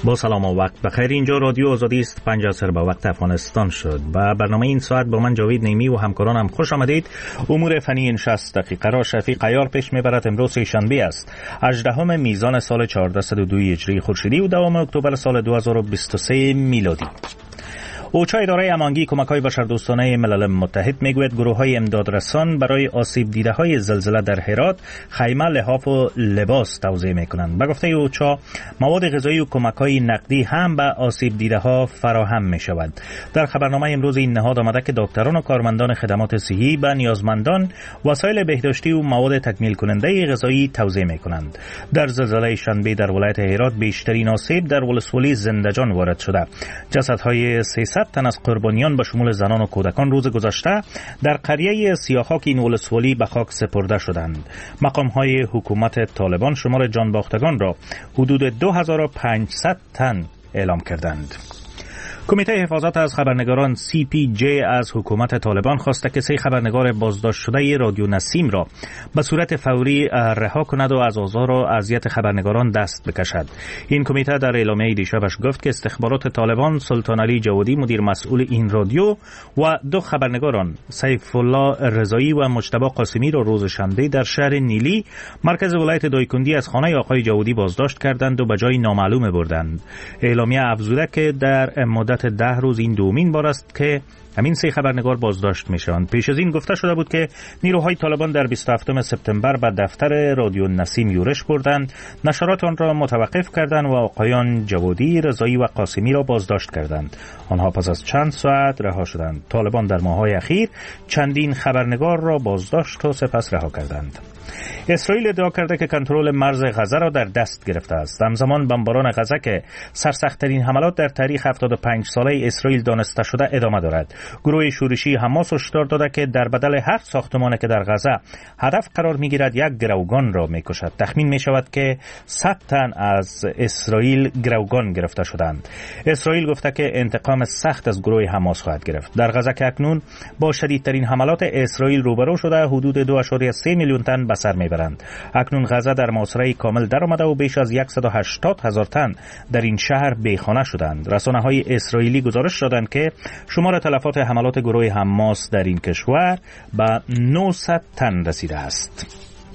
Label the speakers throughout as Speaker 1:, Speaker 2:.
Speaker 1: با سلام و وقت بخیر. اینجا رادیو آزادی است. 5 عصر به وقت افغانستان شد و برنامه این ساعت با من جاوید نیمی و همکارانم خوش آمدید. امور فنی این 60 دقیقه را شفیق عیار پیش میبرد. امروز شنبه است 18 میزان سال 1402 هجری خورشیدی و 2 اکتبر سال 2023 میلادی. اوچا اداره امانگی کمک‌های بشردوستانه ملل متحد میگوید گروه‌های امدادرسان برای آسیب دیده‌های زلزله در هرات خیمه، لحاف و لباس توزیع می‌کنند. به گفته اوچا مواد غذایی و کمک‌های نقدی هم به آسیب دیده‌ها فراهم می‌شود. در خبرنامه امروز این نهاد آمده که دکتران و کارمندان خدمات صحی به نیازمندان وسایل بهداشتی و مواد تکمیل کننده غذایی توزیع می‌کنند. در زلزله شنبه در ولایت هرات بیشترین آسیب در ولسوالی زندجان وارد شده. جسدهای 300 تن از قربانیان به شمول زنان و کودکان روز گذشته در قریه سیاخاک این ولسوالی به خاک سپرده شدند. مقام‌های حکومت طالبان شمار جان باختگان را حدود 2500 تن اعلام کردند. کمیته حفاظت از خبرنگاران CPJ از حکومت طالبان خواسته که 3 خبرنگار بازداشت شده رادیو نسیم را به صورت فوری رها کند و از آزار و اذیت خبرنگاران دست بکشد. این کمیته در اعلامیه دیشبش گفت که استخبارات طالبان سلطان علی جوادی مدیر مسئول این رادیو و 2 خبرنگاران سیف الله رضایی و مجتبی قاسمی را روز شنبه در شهر نیلی مرکز ولایت دایکندی از خانه آقای جوادی بازداشت کردند و به جای نامعلوم بردند. اعلامیه افزوده که در مدت 10 روز این دومین بار است که همین 3 خبرنگار بازداشت میشوند. پیش از این گفته شده بود که نیروهای طالبان در 27 سپتامبر به دفتر رادیو نسیم یورش بردند، نشرات آن را متوقف کردند و آقایان جوادی، رضایی و قاسمی را بازداشت کردند. آنها پس از چند ساعت رها شدند. طالبان در ماه‌های اخیر چندین خبرنگار را بازداشت و سپس رها کردند. اسرائیل ادعا کرده که کنترل مرز غزه را در دست گرفته است. همزمان بمباران غزه که سرسخت‌ترین حملات در تاریخ 75 ساله اسرائیل دانسته شده ادامه دارد. گروه شورشی حماس هشدار داده که در بدل هر ساختمانی که در غزه هدف قرار می‌گیرد یک گروگان را می‌کشد. تخمین می‌شود که 100 تن از اسرائیل گروگان گرفته شدند. اسرائیل گفته که انتقام سخت از گروه حماس خواهد گرفت. در غزه که اکنون با شدیدترین حملات اسرائیل روبرو شده حدود 2.3 میلیون تن به سر میبرند. اکنون غزه در محاصره کامل درآمده و بیش از 180,000 تن در این شهر بیخانه شدند. رسانه‌های اسرائیلی گزارش دادند که شمار تلفات حملات گروه حماس در این کشور به 900 تن رسیده است.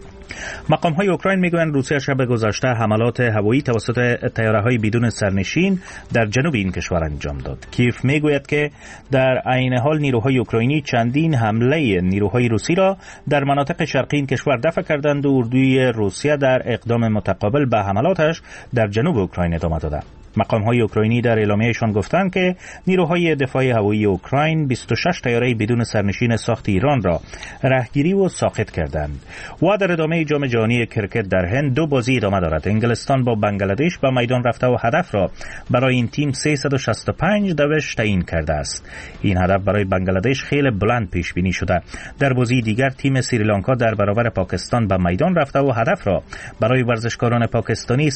Speaker 1: مقام‌های اوکراین میگویند روسیه شب گذشته حملات هوایی توسط طیاره‌های بدون سرنشین در جنوب این کشور انجام داد. کیف میگوید که در عین حال نیروهای اوکراینی چندین حمله نیروهای روسی را در مناطق شرقی این کشور دفع کردند و اردوی روسیه در اقدام متقابل به حملاتش در جنوب اوکراین ادامه داده. مقام‌های اوکراینی در اعلامیه‌شان گفتند که نیروهای دفاعی هوایی اوکراین 26 طیاره بدون سرنشین ساخت ایران را رهگیری و ساقط کردند. و در ادامه جام جهانی کرکت در هند 2 بازی ادامه دارد. انگلستان با بنگلادش به میدان رفته و هدف را برای این تیم 365 دوش تعیین کرده است. این هدف برای بنگلادش خیلی بلند پیش بینی شده. در بازی دیگر تیم سریلانکا در برابر پاکستان به میدان رفته و هدف را برای ورزشکاران پاکستانی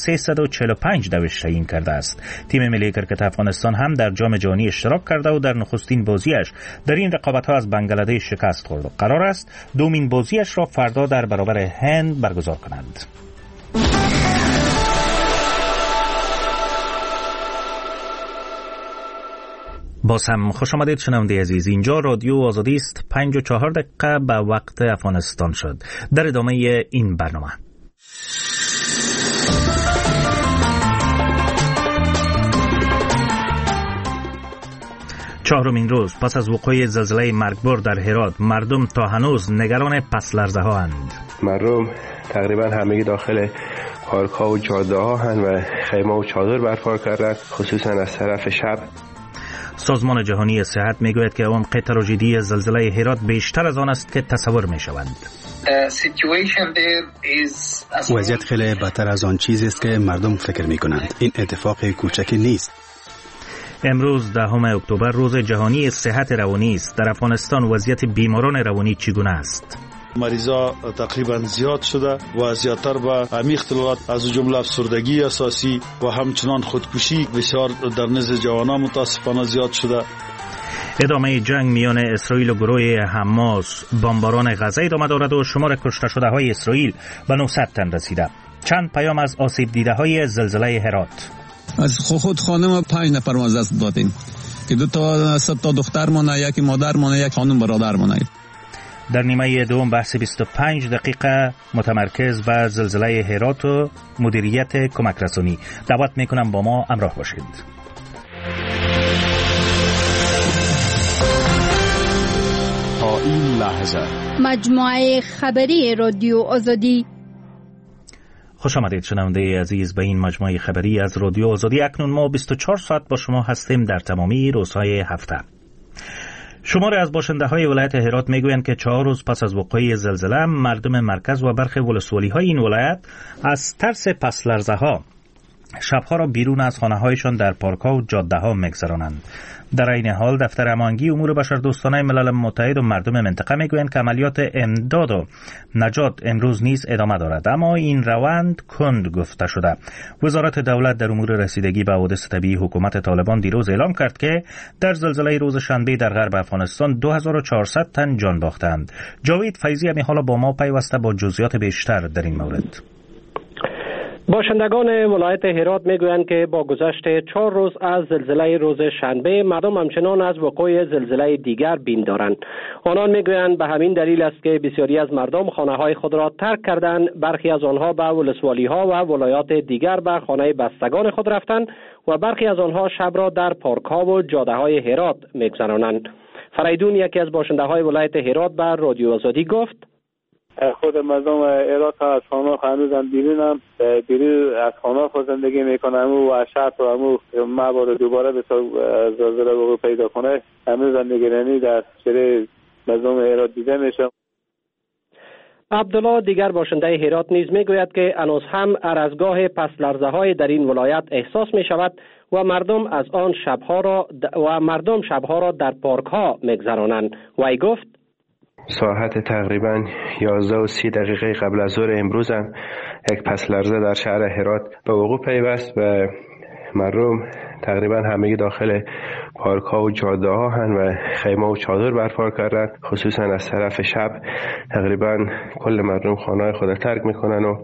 Speaker 1: 345 دوش تعیین کرده است. تیم ملی کرکت افغانستان هم در جام جهانی اشتراک کرده و در نخستین بازیش در این رقابت‌ها از بنگلادش شکست خورد و قرار است دومین بازیش را فردا در برابر هند برگزار کنند. باز هم خوش آمدید شنونده عزیز. اینجا رادیو آزادی است. 5:04 به وقت افغانستان شد. در ادامه این برنامه چهارمین روز پس از وقوع زلزله مرگبار در هرات مردم تا هنوز نگران پس لرزه ها اند.
Speaker 2: مردم تقریبا همه داخل پارک ها و جاده ها هستند و خیمه و چادر برپا کردند، خصوصا از طرف شب.
Speaker 1: سازمان جهانی صحت میگوید که عمق تراژدی زلزله هرات بیشتر از آن است که تصور میشوند.
Speaker 3: وضعیت خیلی بدتر از آن چیزی است که مردم فکر میکنند. این اتفاق کوچکی نیست.
Speaker 1: امروز 10 اکتبر روز جهانی صحت روانی است. در افغانستان وضعیت بیماران روانی چگونه است؟
Speaker 4: مریضا تقریبا زیاد شده و زیادتر به همین اختلالات از جمله افسردگی اساسی و همچنان خودکشی بسیار در نزد جوانان متاسفانه زیاد شده.
Speaker 1: ادامه جنگ میان اسرائیل و گروه حماس بمباران غزه ادامه دارد و شمار کشته شده های اسرائیل به 900 تن رسیده. چند پیام از آسیب دیده های زلزله هرات.
Speaker 5: از خود خانم 5 نفر ما از دست دادیم که 2 تا دختر مونه، یکی مادر مونه، یک خانم برادر مونه.
Speaker 1: در نیمه دوم بحث 25 دقیقه متمرکز بر زلزله هرات و مدیریت کمک رسانی. دعوت میکنم با ما همراه باشید.
Speaker 6: تا این لحظه
Speaker 7: مجموعه خبری رادیو آزادی.
Speaker 1: خوش آمدید شنونده عزیز به این مجموعه خبری از رادیو آزادی. اکنون ما 24 ساعت با شما هستیم در تمامی روزهای هفته. شماری از باشنده‌های ولایت هرات میگویند که 4 روز پس از وقوع زلزله مردم مرکز و برخی ولسوالی‌های این ولایت از ترس پس لرزه‌ها شبها را بیرون از خانه‌هایشان در پارک‌ها و جاده‌ها می‌گذرانند. در این حال دفتر هماهنگی امور بشردوستانه ملل متحد و مردم منطقه میگویند که عملیات امداد و نجات امروز نیز ادامه دارد، اما این روند کند گفته شده. وزارت دولت در امور رسیدگی به حوادث طبیعی حکومت طالبان دیروز اعلام کرد که در زلزله روز شنبه در غرب افغانستان 2400 تن جان باختند. جاوید فیضی همین حالا با ما پیوسته با جزئیات بیشتر در این مورد.
Speaker 8: باشندگان ولایت هرات میگویند که با گذشت 4 روز از زلزله روز شنبه مردم همچنان از وقوع زلزله دیگر بیم دارند. آنان میگویند به همین دلیل است که بسیاری از مردم خانه‌های خود را ترک کردند. برخی از آنها به ولسوالی‌ها و ولایات دیگر به خانه بستگان خود رفتند و برخی از آنها شب را در پارک‌ها و جاده‌های هرات میگذرانند. فریدون یکی از باشنده‌های ولایت هرات به رادیو آزادی گفت:
Speaker 9: خود مردم هرات از خانه هنوزم بیرونم، بیرون از خانه خود زندگی میکنم و شهر و همو معبار دوباره به زلزله وقوع پیدا کنه هنوز نگرانی در شهر مردم هرات دیده میشه.
Speaker 8: عبدالله دیگر باشنده هرات نیز میگوید که هنوز هم ارزگاه پس لرزه های در این ولایت احساس می شود و مردم از آن شبها را در پارک ها میگذرانند. وی گفت:
Speaker 2: ساعت تقریبا 11:30 قبل از ظهر امروز هم یک پس لرزه در شهر هرات به وقوع پیوست و مردم تقریبا همه داخل پارک ها و جاده ها هن و خیمه و چادر برپا کردن. خصوصا از طرف شب تقریبا کل مردم خانه خود ترک میکنن و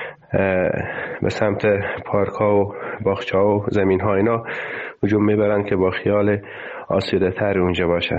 Speaker 2: به سمت پارک ها و باغچه ها و زمین ها اینا هجوم میبرن که با خیال آسوده تر اونجا باشن.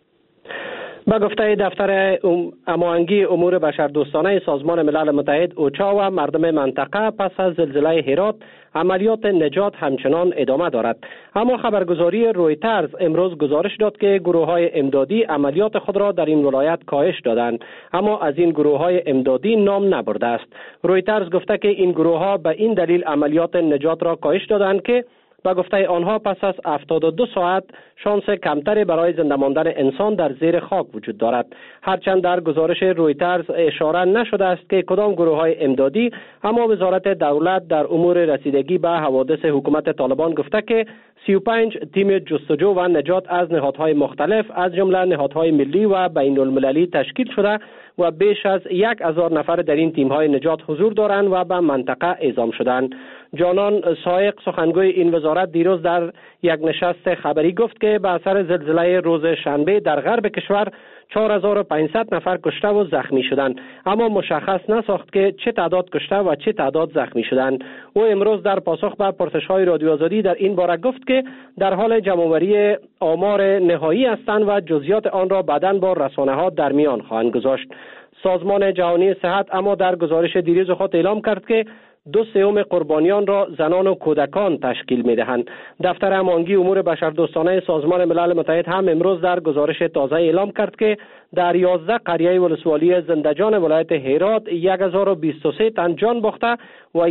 Speaker 8: با گفته دفتر هماهنگی امور بشردوستانه سازمان ملل متحد اوچا و مردم منطقه پس از زلزله هرات عملیات نجات همچنان ادامه دارد. اما خبرگزاری رویترز امروز گزارش داد که گروه‌های امدادی عملیات خود را در این ولایت کاهش دادند، اما از این گروه‌های امدادی نام نبرده است. رویترز گفته که این گروه‌ها به این دلیل عملیات نجات را کاهش دادند که با گفته آنها پس از 72 ساعت شانس کمتری برای زنده ماندن انسان در زیر خاک وجود دارد. هرچند در گزارش رویترز اشاره نشده است که کدام گروه‌های امدادی، اما وزارت دولت در امور رسیدگی به حوادث حکومت طالبان گفته که 35 تیم جستجو و نجات از نهادهای مختلف از جمله نهادهای ملی و بین المللی تشکیل شده و بیش از 1000 نفر در این تیم‌های نجات حضور دارند و به منطقه اعزام شدند. جانان سایق سخنگوی این وزارت دیروز در یک نشست خبری گفت که به اثر زلزله روز شنبه در غرب کشور 4500 نفر کشته و زخمی شدند، اما مشخص نساخت که چه تعداد کشته و چه تعداد زخمی شدند. او امروز در پاسخ به پرسش‌های رادیو آزادی در این باره گفت که در حال جمع‌آوری آمار نهایی هستند و جزئیات آن را بعداً با رسانه‌ها در میان خواهند گذاشت. سازمان جهانی صحت اما در گزارش دیروز خود اعلام کرد که 2/3 قربانیان را زنان و کودکان تشکیل می‌دهند. دفتر هماهنگی امور بشردوستانه سازمان ملل متحد هم امروز در گزارش تازه اعلام کرد که در 11 قریه ولسوالی زندجان ولایت هرات 1023 تن جان باخته و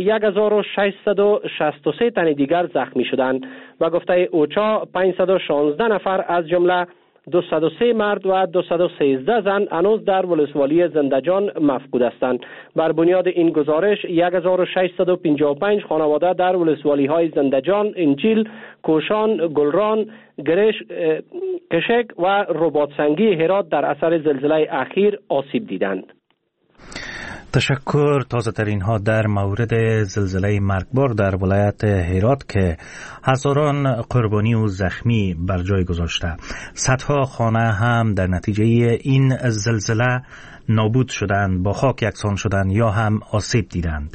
Speaker 8: 1663 تن دیگر زخمی شدند و گفته اوچا 516 نفر از جمله 203 مرد و 213 زن هنوز در ولسوالی زندجان مفقود هستند. بر بنیاد این گزارش 1655 خانواده در ولسوالی های زندجان، انجیل، کوشان، گلران، کشک و رباطسنگی هرات در اثر زلزله اخیر آسیب دیدند.
Speaker 1: تشکر. تازه ترین ها در مورد زلزله مرگبار در ولایت هرات که هزاران قربانی و زخمی بر جای گذاشته. صدها خانه هم در نتیجه این زلزله نابود شدند، با خاک یکسان شدند یا هم آسیب دیدند.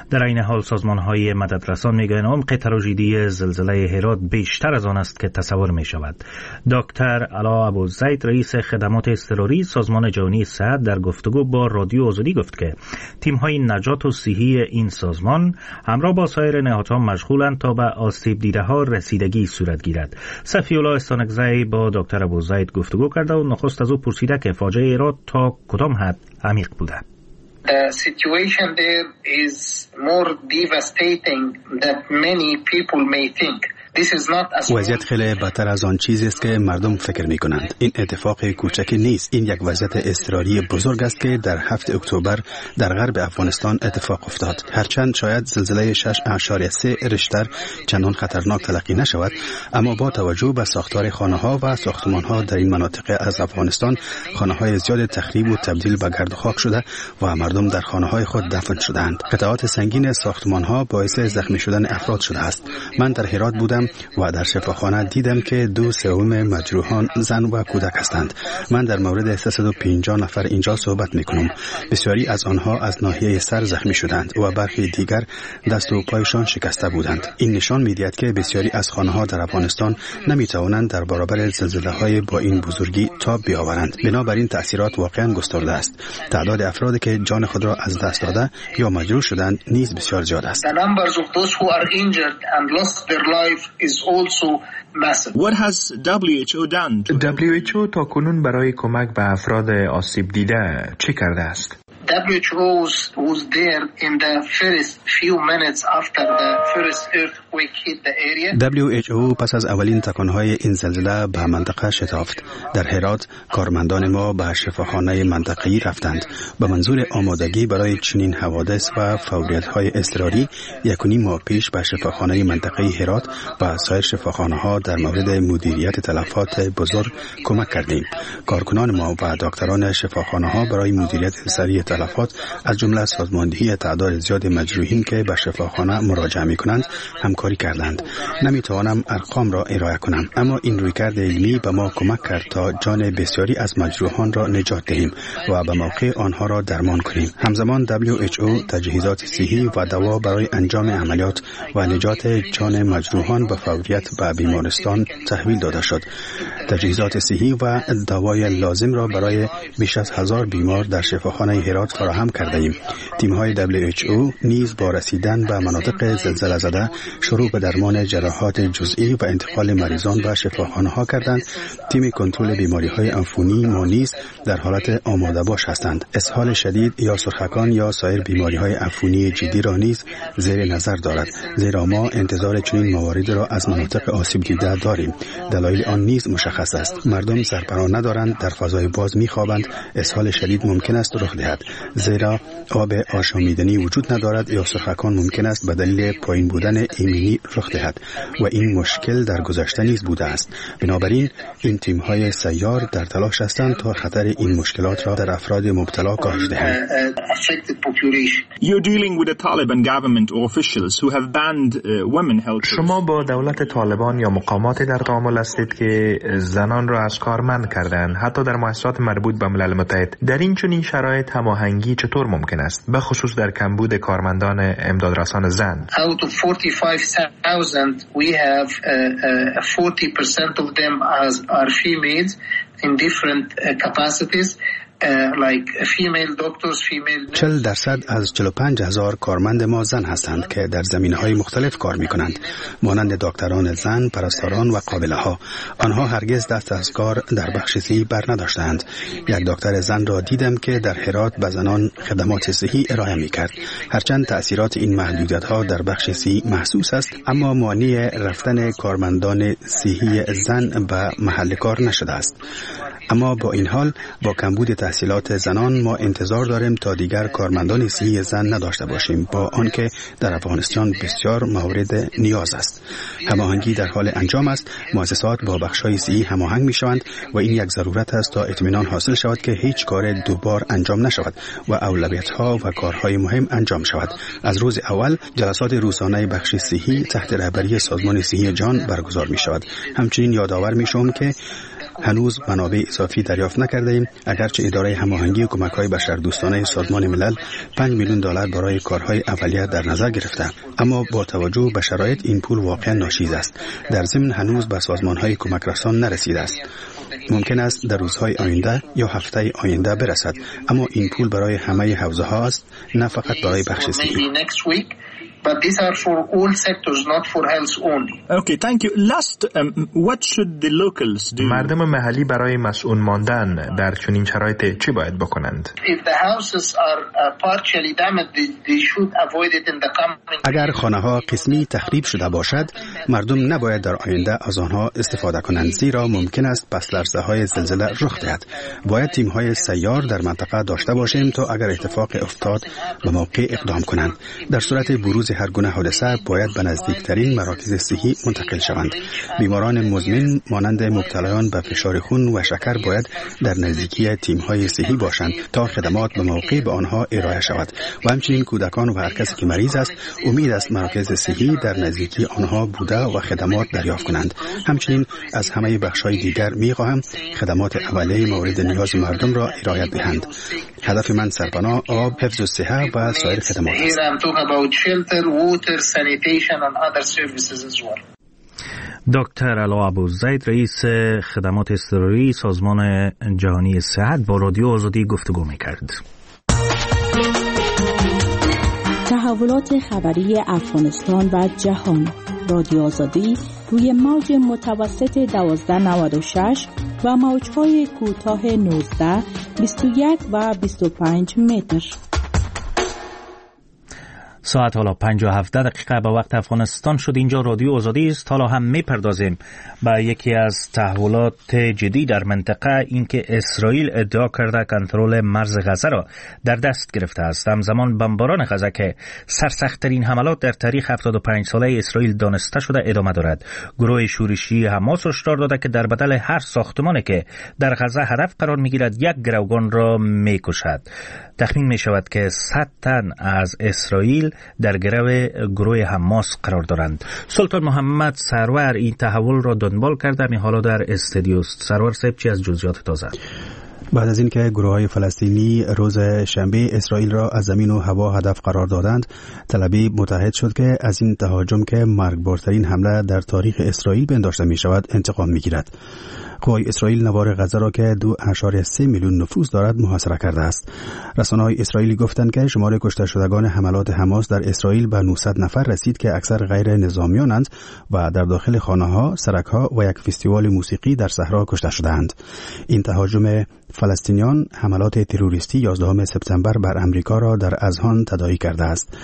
Speaker 1: در این حال سازمان‌های مددرسان میگویند عمق تراژدی زلزله هرات بیشتر از آن است که تصور می شود. دکتر علا ابوزید رئیس خدمات اضطراری سازمان جهانی صحت در گفتگو با رادیو آزادی گفت که تیم‌های نجات و صحی این سازمان همراه با سایر نهادها مشغولند تا به آسیب دیده‌ها رسیدگی صورت گیرد. صفی‌الله استانکزی با دکتر ابوزید گفتگو کرده و نخست از او پرسیده که فاجعه هرات تا کدام حد عمیق بوده.
Speaker 10: The situation there is more devastating than many people may think.
Speaker 3: وضعیت خیلی بدتر از آن چیزی است که مردم فکر می کنند. این اتفاق کوچک نیست. این یک وضعیت اضطراری بزرگ است که در 7 اکتبر در غرب افغانستان اتفاق افتاد. هرچند شاید زلزله 6.3 ریشتر چندان خطرناک تلقی نشود، اما با توجه به ساختار خانه‌ها و ساختمان‌ها در این مناطق از افغانستان، خانه‌های زیاد تخریب و تبدیل به گرد و خاک شده و مردم در خانه‌های خود دفن شدند. قطعات سنگین ساختمان‌ها باعث زخمی شدن افراد شده است. من در هرات بودم و در شفاخانه دیدم که 2/3 مجروحان زن و کودک هستند. من در مورد 350 نفر اینجا صحبت میکنم. بسیاری از آنها از ناحیه سر زخمی شدند و برخی دیگر دست و پایشان شکسته بودند. این نشان می‌دهد که بسیاری از خانه‌ها در افغانستان نمیتوانند در برابر زلزله‌های با این بزرگی تاب بیاورند. بنابراین تأثیرات واقعا گسترده است. تعداد افرادی که جان خود را از دست داده یا مجروح شدند نیز بسیار زیاد است.
Speaker 6: What has WHO done?
Speaker 11: WHO تا کنون برای کمک به افراد آسیب دیده چه کرده است؟
Speaker 10: WHO was there in the first few minutes after the first earthquake hit the area.
Speaker 3: WHO پس از اولین تکانهای این زلزله به منطقه شتافت. در هرات کارمندان ما به شفاخانه منطقه‌ای رفتند. به منظور آمادگی برای چنین حوادث و فوریت‌های اضطراری 1.5 ماه پیش به شفاخانه منطقه‌ای هرات و سایر شفاخانه‌ها در مورد مدیریت تلفات بزرگ کمک کردیم. کارکنان ما و دکتران شفاخانه‌ها برای مدیریت سریع تلفات از جمله سازماندهی تعداد زیاد مجروحین که به شفاخانه مراجعه می‌کنند همکاری کردند. نمی‌توانم ارقام را ارائه کنم، اما این رویکرد علمی به ما کمک کرد تا جان بسیاری از مجروحان را نجات دهیم و به موقع آنها را درمان کنیم. همزمان WHO تجهیزات صحی و دوا برای انجام عملیات و نجات جان مجروحان به فوریت به بیمارستان تحویل داده شد. تجهیزات صحی و دوای لازم را برای بیش از 1000 بیمار در شفاخانه هرات فراهم کرده ایم. تیم‌های WHO نیز با رسیدن به مناطق زلزله زده شروع به درمان جراحات جزئی و انتقال مریضان به شفاخانه‌ها کردند. تیم کنترل بیماری‌های عفونی ما نیز در حالت آماده باش هستند. اسهال شدید یا سرخکان یا سایر بیماری‌های عفونی جدی را نیز زیر نظر دارد، زیرا ما انتظار چنین مواردی را از مناطق آسیب دیده داریم. دلایل آن نیز مشخص است. مردم سرپناه ندارند، در فضای باز می‌خوابند. اسهال شدید ممکن است رخ دهد، زیرا آب آشامیدنی وجود ندارد، یا سرخکان ممکن است به دلیل پایین بودن ایمنی رخ دهد و این مشکل در گذشته نیز بوده است. بنابراین این تیم‌های سیار در تلاش هستند تا خطر این مشکلات را در افراد مبتلا کاهش دهند.
Speaker 11: شما با دولت طالبان یا مقامات در تعامل هستید که زنان را از کار منع کردند، حتی در مؤسسات مربوط به ملل متحد. در این چنین شرایط هماهنگی چطور ممکن است، به خصوص در کمبود کارمندان امدادرسان زن؟
Speaker 10: Out of 45,000 we have 40% of them are females in different capacities. Like female doctors, female
Speaker 3: 40% از 45,000 کارمند ما زن هستند که در زمینه‌های مختلف کار می‌کنند، مانند دکتران زن، پرستاران و قابله‌ها. آنها هرگز دست از کار در بخش صحی بر نداشتند. یک دکتر زن را دیدم که در هرات به زنان خدمات صحی ارائه می‌کرد. هرچند تأثیرات این محدودیت‌ها در بخش صحی محسوس است، اما مانع رفتن کارمندان صحی زن به محل کار نشده است. اما با این حال با کمبود تحصیلات زنان ما انتظار داریم تا دیگر کارمندان صحی زن نداشته باشیم، با آنکه در افغانستان بسیار مورد نیاز است. هماهنگی در حال انجام است. مؤسسات با بخش‌های صحی هماهنگ می‌شوند و این یک ضرورت است تا اطمینان حاصل شود که هیچ کار دوبار انجام نشود و اولویت‌ها و کارهای مهم انجام شود. از روز اول جلسات روزانه بخش صحی تحت رهبری سازمان صحی جهان برگزار می‌شود. همچنین یادآور می‌شوم که هنوز منابع اضافی دریافت نکردیم، اگرچه اداره هماهنگی و کمک‌های بشردوستانه سازمان ملل 5 میلیون دلار برای کارهای اولیه در نظر گرفته، اما با توجه به شرایط این پول واقعا ناچیز است. در ضمن هنوز به سازمان‌های کمک رسان نرسیده است. ممکن است در روزهای آینده یا هفته آینده برسد، اما این پول برای همه حوزه‌ها است، نه فقط برای بخش صحی.
Speaker 10: But these are for all sectors, not for health only.
Speaker 6: Okay, thank you. Last, what should the locals do?
Speaker 11: مردم محلی برای مسئول ماندن در چنین شرایط چی باید بکنند؟
Speaker 10: If the houses are partially damaged, they should avoid it in the coming.
Speaker 3: اگر خانه‌ها قسمی تخریب شده باشد، مردم نباید در آینده از آنها استفاده کنند، زیرا ممکن است پس لرزه‌های زلزله رخ دهد. باید تیم‌های سیار در منطقه داشته باشیم تا اگر اتفاق افتاد به موقع اقدام کنند. در صورت بروز هر گونه حادثه باید به نزدیکترین مراکز صحی منتقل شوند. بیماران مزمن مانند مبتلایان به فشار خون و شکر باید در نزدیکی تیم‌های صحی باشند تا خدمات به موقع به آنها ارائه شود. و همچنین کودکان و هر کسی که مریض است امید است مراکز صحی در نزدیکی آنها بوده و خدمات دریافت کنند. همچنین از همه بخش‌های دیگر می‌خواهم خدمات اولیه مورد نیاز مردم را ارائه دهند. هدف من سرپناه، آب، حفظ الصحه و سایر خدمات است.
Speaker 10: Water, sanitation and other services as well.
Speaker 1: دکتر علا ابوزید، رئیس خدمات اضطراری سازمان جهانی صحت، با رادیو آزادی گفتگو می‌کرد.
Speaker 12: تحولات خبری افغانستان و جهان، رادیو آزادی روی موج متوسط 1296 و موج‌های کوتاه 19، 21 و 25 متر.
Speaker 1: ساعت حالا 57 دقیقه به وقت افغانستان شد. اینجا رادیو آزادی است. حالا هم میپردازیم به یکی از تحولات جدی در منطقه، اینکه اسرائیل ادعا کرده کنترل مرز غزه را در دست گرفته است. همزمان بمباران غزه که سرسخت‌ترین حملات در تاریخ 75 ساله اسرائیل دانسته شده ادامه دارد. گروه شورشی حماس هشدار داده که در بدل هر ساختمانی که در غزه هدف قرار میگیرد یک گروگان را میکشد. تخمین می شود که 100 تن از اسرائیل در گروه حماس قرار دارند. سلطان محمد سرور این تحول را دنبال کرده، می حالا در استودیو است. سرور صاحب، چی از جزئیات تازه؟
Speaker 3: بعد از اینکه گروه‌های فلسطینی روز شنبه اسرائیل را از زمین و هوا هدف قرار دادند، تل ابیب متحد شد که از این تهاجم که مرگبارترین حمله در تاریخ اسرائیل پنداشته می شود انتقام می گیرد. قوای اسرائیل نوار غزه را که 2.3 میلیون نفوس دارد محاصره کرده است. رسانه‌های اسرائیلی گفتند که شمار کشته شدگان حملات حماس در اسرائیل به 900 نفر رسید که اکثر غیر نظامیانند و در داخل خانه‌ها، سرک‌ها و یک فستیوال موسیقی در صحرا کشته شدند. این تهاجم فلسطینیان حملات تروریستی 11 سپتامبر بر امریکا را در اذهان تداعی کرده است.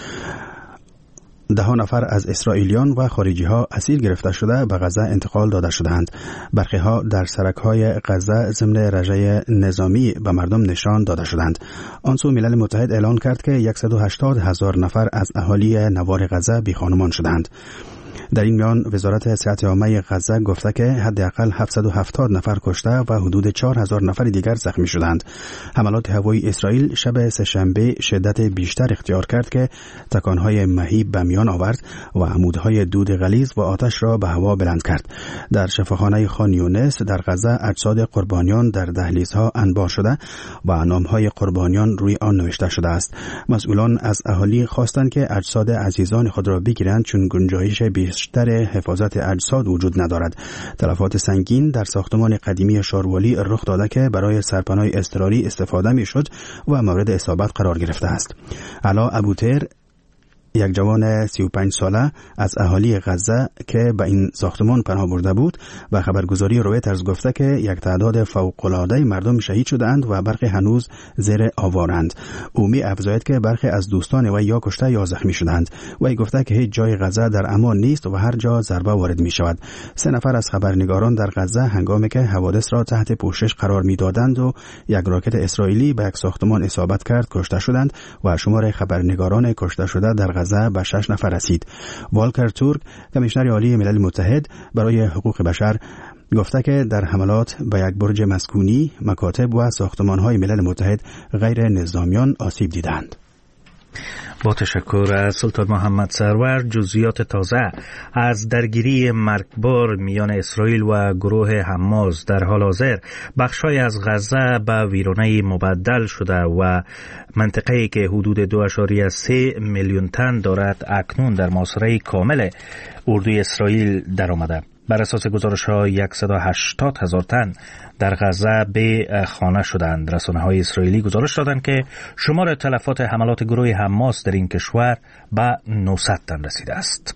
Speaker 3: 10 نفر از اسرائیلیان و خارجی ها اسیر گرفته شده به غزه انتقال داده شدند. برخی ها در سرک‌های غزه ضمن رژه نظامی به مردم نشان داده شدند. آن سو ملل متحد اعلان کرد که 180,000 نفر از اهالی نوار غزه بی خانمان شدند. در این میان وزارت صحت عامه غزه گفته که حداقل 770 نفر کشته و حدود 4000 نفر دیگر زخمی شدند. حملات هوایی اسرائیل شب سه‌شنبه شدت بیشتر اختیار کرد که تکانهای مهیب به میان آورد و عمودهای دود غلیظ و آتش را به هوا بلند کرد. در شفاخانه خان یونس در غزه اجساد قربانیان در دهلیزها انبار شده و نامهای قربانیان روی آن نوشته شده است. مسئولان از اهالی خواستند که اجساد عزیزان خود را بگیرند چون گنجایش بیشتر حفاظت اجساد وجود ندارد. تلفات سنگین در ساختمان قدیمی شاروالی رخ داده که برای سرپناه اضطراری استفاده می شد و مورد اصابت قرار گرفته است. علا ابوتر، یک جوان 35 ساله از اهالی غزه که به این ساختمان پناه برده بود و خبرگزاری رویترز گفته که یک تعداد فوق‌العاده مردم شهید شدند و برخی هنوز زیر آوارند. او می افزاید که برخی از دوستان و یا کشته یا زخمی شدند. و گفته که هیچ جای غزه در امان نیست و هر جا ضربه وارد می شود. 3 نفر از خبرنگاران در غزه هنگامی که حوادث را تحت پوشش قرار می دادند و یک راکت اسرائیلی به یک ساختمان اصابت کرد کشته شدند و شمار خبرنگاران کشته شده در غزه به 6 نفر رسید. والکر تورک، کمیشنر عالی ملل متحد برای حقوق بشر، گفته که در حملات به یک برج مسکونی، مکاتب و ساختمان‌های ملل متحد غیر نظامیان آسیب دیدند.
Speaker 1: با تشکر از سلطان محمد سرور. جزئیات تازه از درگیری مرگبار میان اسرائیل و گروه حماس در حال حاضر بخشای از غزه به ویرانه مبدل شده و منطقه‌ای که حدود 2.3 میلیون تن دارد اکنون در محاصره کامل اردوی اسرائیل در آمده. بر اساس گزارش‌ها 180,000 تن در غزه به خانه شدند. رسانه‌های اسرائیلی گزارش دادند که شمار تلفات حملات گروه حماس در این کشور به 900 تن رسیده است.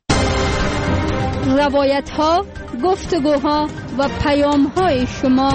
Speaker 7: روایت‌ها، گفتگوها و پیام‌های شما.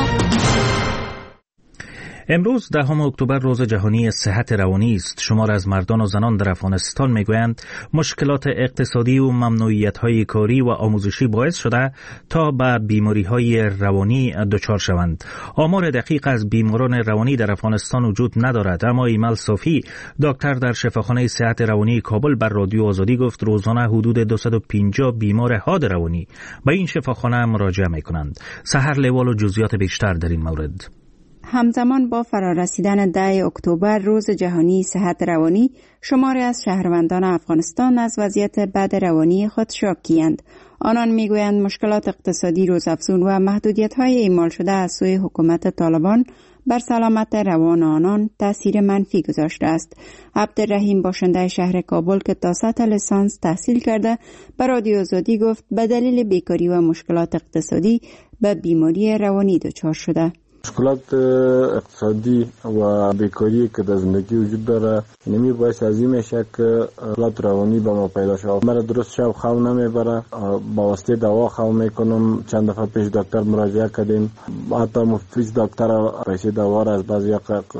Speaker 1: امروز 10 اکتبر روز جهانی صحت روانی است. شمار از مردان و زنان در افغانستان میگویند مشکلات اقتصادی و ممنوعیت‌های کاری و آموزشی باعث شده تا به بیماری‌های روانی دچار شوند. آمار دقیق از بیماران روانی در افغانستان وجود ندارد، اما ایمل صافی، دکتر در شفاخانه صحت روانی کابل، بر رادیو آزادی گفت روزانه حدود 250 بیمار حاد روانی به این شفاخانه مراجعه می‌کنند. سحر لیوال و جزئیات بیشتر در این مورد.
Speaker 13: همزمان با فرارسیدن 10 اکتبر روز جهانی صحت روانی، شماری از شهروندان افغانستان از وضعیت بد روانی خود شاکی‌اند. آنان میگویند مشکلات اقتصادی روزافزون و محدودیت‌های اعمال شده از سوی حکومت طالبان بر سلامت روان آنان تأثیر منفی گذاشته است. عبدالرحیم، باشنده شهر کابل که تا سطح لیسانس تحصیل کرده، به رادیو آزادی گفت به دلیل بیکاری و مشکلات اقتصادی به بیماری روانی دچار شده.
Speaker 14: مشکلات اقتصادی و بیکاری که در زندگی وجود داره نمی باعث از این میشه که مشکلات روانی به ما پیدا شود. مرا درست شب خواب نمیبره، با واسطه دوا خواب میکنم. چند دفعه پیش دکتر مراجعه کردیم، حتی مفیز دکتر پیسه دوا را از بعضی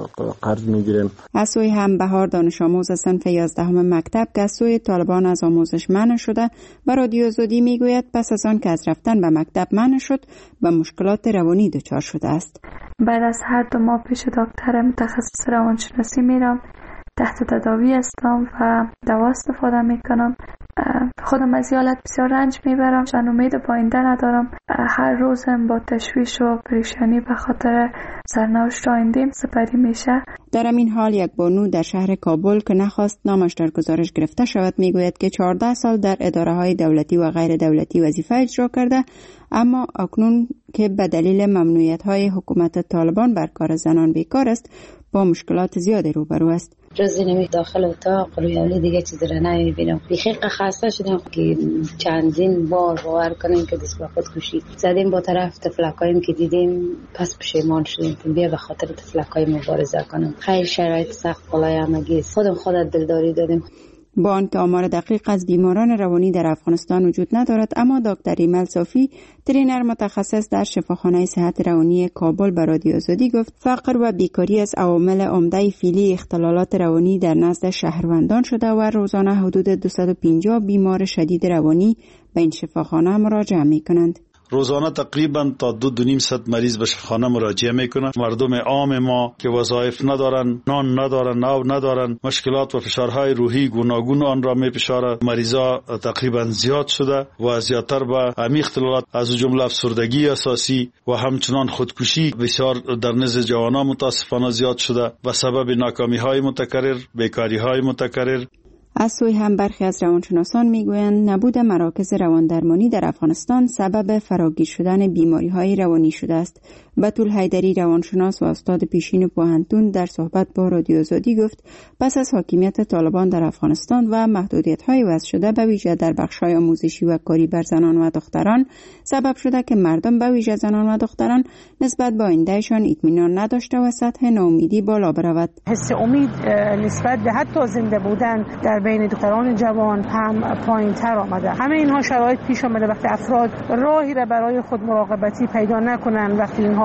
Speaker 14: قرض میگیریم.
Speaker 13: از سوی هم بهار، دانش آموز صنف 11 مکتب که از سوی طالبان از آموزش منع شده، به رادیو آزادی میگوید پس از آن که از رفتن به مکتب منع شد به مشکلات روانی دچار شده است.
Speaker 15: بعد از هر 2 ماه پیش دکتر متخصص روانشناسی میرم، تحت تداوی هستم و دوا استفاده میکنم. خودم از حالت بسیار رنج میبرم و امید پاینده ندارم. هر روزم با تشویش و پریشانی به خاطر سرنوشت آینده‌ام سپری میشه.
Speaker 13: در این حال یک بانو در شهر کابل که نخواست نامش در گزارش گرفته شود میگوید که 14 سال در اداره‌های دولتی و غیر دولتی وظیفه اجرا کرده، اما اکنون که به دلیل ممنوعیت‌های حکومت طالبان بر کار زنان بیکار است، با مشکلات زیادی روبرو است.
Speaker 16: جزی نمی داخل اتاق رویالی دیگه چیزی را نمیبینم. بیخی خسته شدم که چندین بار باور کنیم که دست به خود کشی زدیم. با طرف تفلکاییم که دیدیم پس پشیمان شدیم که بیا به خاطر تفلکای مبارزه کنم. خیلی شرایط سخت بالای همگی است. خودت دلداری دادیم.
Speaker 13: با آنکه آمار دقیق از بیماران روانی در افغانستان وجود ندارد، اما دکتر ایمل صافی، ترینر متخصص در شفاخانه صحت روانی کابل، به رادیو آزادی گفت فقر و بیکاری از عوامل عمده فعلی اختلالات روانی در نزد شهروندان شده و روزانه حدود 250 بیمار شدید روانی به این شفاخانه مراجعه می‌کنند.
Speaker 4: روزانه تقریبا تا 2.5 مریض به شفاخانه مراجعه میکنن. مردم عام ما که وظایف ندارن، نان ندارن، ناو ندارن، مشکلات و فشارهای روحی گوناگون آن را میپشاره. مریضا تقریبا زیاد شده و زیادتر به همین اختلالات از جمله افسردگی اساسی و همچنان خودکشی بسیار در نزد جوانان متاسفانه زیاد شده و سبب ناکامی‌های متکرر، بیکاری‌های متکرر.
Speaker 13: از سوی هم برخی از روانشناسان میگویند نبود مراکز رواندرمانی در افغانستان سبب فراگیر شدن بیماری‌های روانی شده است. بتول حیدری، روانشناس و استاد پیشین پوهنتون، در صحبت با رادیو آزادی گفت پس از حاکمیت طالبان در افغانستان و محدودیت‌های وضع شده به ویژه در بخش‌های آموزشی و کاری بر زنان و دختران سبب شده که مردم به ویژه زنان و دختران نسبت به آیندهشان اطمینان نداشته و سطح ناامیدی بالا برود.
Speaker 17: حس امید نسبت به حتی زنده بودن در بین دختران جوان هم پایین‌تر آمده. همه اینها شرایط پیش آمده وقتی افراد راهی را برای خود مراقبتی پیدا نکنند، وقتی اینها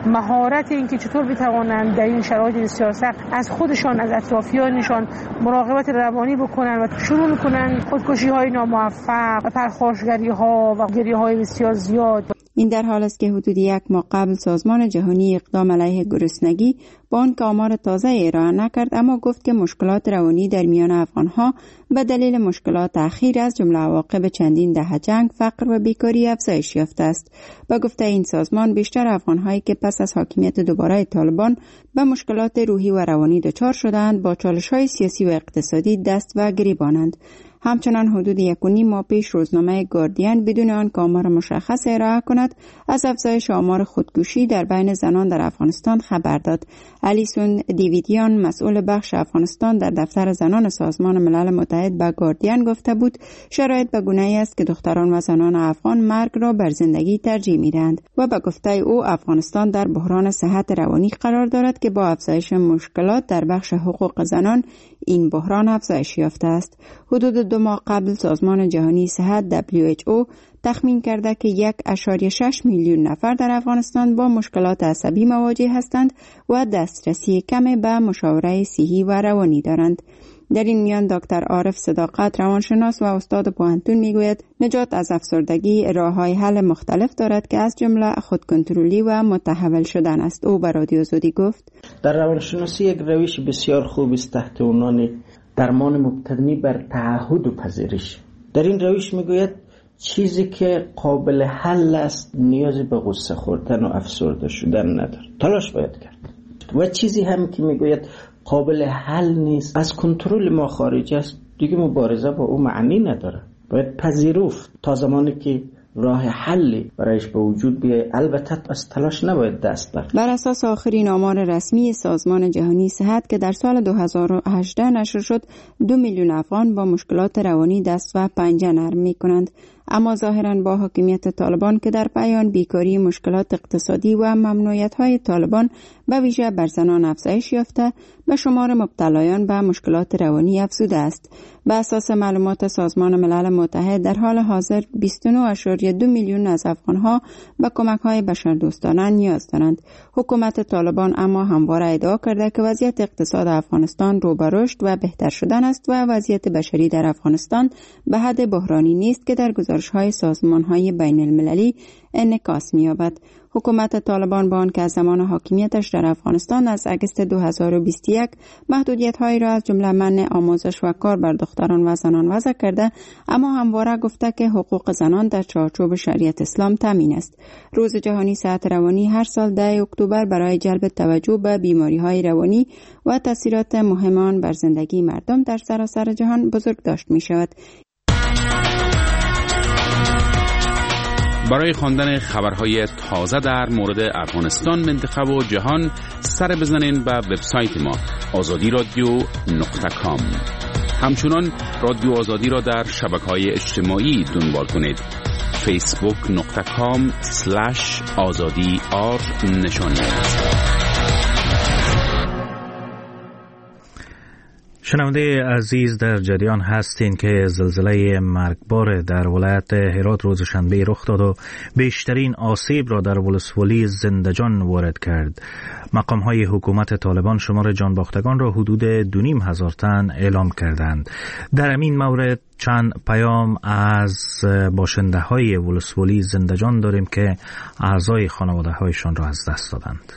Speaker 17: مهارت اینکه چطور بتوانند در این شرایط بسیار سخت از خودشان، از اطرافیانشان مراقبت روانی بکنند و شروع می‌کنند خودکشی‌های ناموفق و پرخاشگری‌ها و گریه‌های بسیار زیاد.
Speaker 13: این در حال است که حدود 1 ماه قبل سازمان جهانی اقدام علیه گرسنگی با آنکه آمار تازه ارائه نکرد، اما گفت که مشکلات روانی در میان افغانها به دلیل مشکلات اخیر از جمله عواقب چندین دهه جنگ، فقر و بیکاری افزایش یافته است. با گفته این سازمان، بیشتر افغانهایی که پس از حاکمیت دوباره طالبان به مشکلات روحی و روانی دچار شدند، با چالش‌های سیاسی و اقتصادی دست و گریبانند. همچنان حدود 1.5 ماه پیش روزنامه گاردین بدون آنکه آمار مشخص ارائه کند از افزایش آمار خودکشی در بین زنان در افغانستان خبر داد. الیسون دیویدیان، مسئول بخش افغانستان در دفتر زنان سازمان ملل متحد، به گاردین گفته بود شرایط به گونه‌ای است که دختران و زنان افغان مرگ را بر زندگی ترجیح می‌دهند و به گفته او افغانستان در بحران صحت روانی قرار دارد که با افزایش مشکلات در بخش حقوق زنان این بحران افزایش یافته است. حدود 2 ماه قبل سازمان جهانی صحت WHO تخمین کرده که 1.6 میلیون نفر در افغانستان با مشکلات عصبی مواجه هستند و دسترسی کم به مشاوره صحی و روانی دارند. در این میان دکتر عارف صداقت، روانشناس و استاد پوهنتون، میگوید نجات از افسردگی راه‌های حل مختلف دارد که از جمله خودکنترلی و متحول شدن است. او به رادیو آزادی گفت:
Speaker 18: در روانشناسی یک روش بسیار خوب است تحت عنوان درمان مبتنی بر تعهد و پذیرش. در این روش میگوید چیزی که قابل حل است نیازی به غصه خوردن و افسرده شدن نداره، تلاش باید کرد. و چیزی هم که میگوید قابل حل نیست، از کنترل ما خارج است، دیگه مبارزه با او معنی نداره، باید پذیرفت تا زمانی که راه حلی برایش به وجود بیاید. البته از تلاش نباید دست برداشت.
Speaker 13: بر اساس آخرین آمار رسمی سازمان جهانی صحت که در سال 2018 نشر شد، 2 میلیون افغان با مشکلات روانی دست و پنجه نرم می‌کنند. اما ظاهراً با حاکمیت طالبان که در پایان بیکاری، مشکلات اقتصادی و ممنوعیت‌های طالبان به ویژه بر زنان افزایش یافته، به شمار مبتلایان به مشکلات روانی افزوده است. به اساس معلومات سازمان ملل متحد در حال حاضر 29.2 میلیون از افغانها به کمک‌های بشردوستانه نیاز دارند. حکومت طالبان اما همواره ادعا کرده که وضعیت اقتصاد افغانستان رو به رشد و بهتر شدن است و وضعیت بشری در افغانستان به حد بحرانی نیست که در گزارش‌های سازمان‌های بین المللی انعکاس می‌یابد. حکومت طالبان با آنکه از زمان حاکمیتش در افغانستان از اگست 2021 محدودیت‌هایی را از جمله منع آموزش و کار بر دختران و زنان وضع کرده، اما همواره گفته که حقوق زنان در چارچوب شریعت اسلام تامین است. روز جهانی صحت روانی هر سال 10 اکتبر برای جلب توجه به بیماری‌های روانی و تاثیرات مهم آن بر زندگی مردم در سراسر جهان بزرگداشت می‌شود.
Speaker 19: برای خواندن خبرهای تازه در مورد افغانستان، منطقه و جهان سر بزنین به وبسایت ما azadiradio.com. همچنان رادیو آزادی را در شبکه‌های اجتماعی دنبال کنید. facebook.com/azadi_r نشانی.
Speaker 1: شنونده عزیز، در جریان هستین که زلزله مرگبار در ولایت هرات روز شنبه رخ داد و بیشترین آسیب را در ولسوالی زندجان وارد کرد. مقام‌های حکومت طالبان شمار جانباختگان را حدود 2,500 تن اعلام کردند. در این مورد چند پیام از باشنده‌های ولسوالی زندجان داریم که اعضای خانواده‌هایشان را از دست دادند.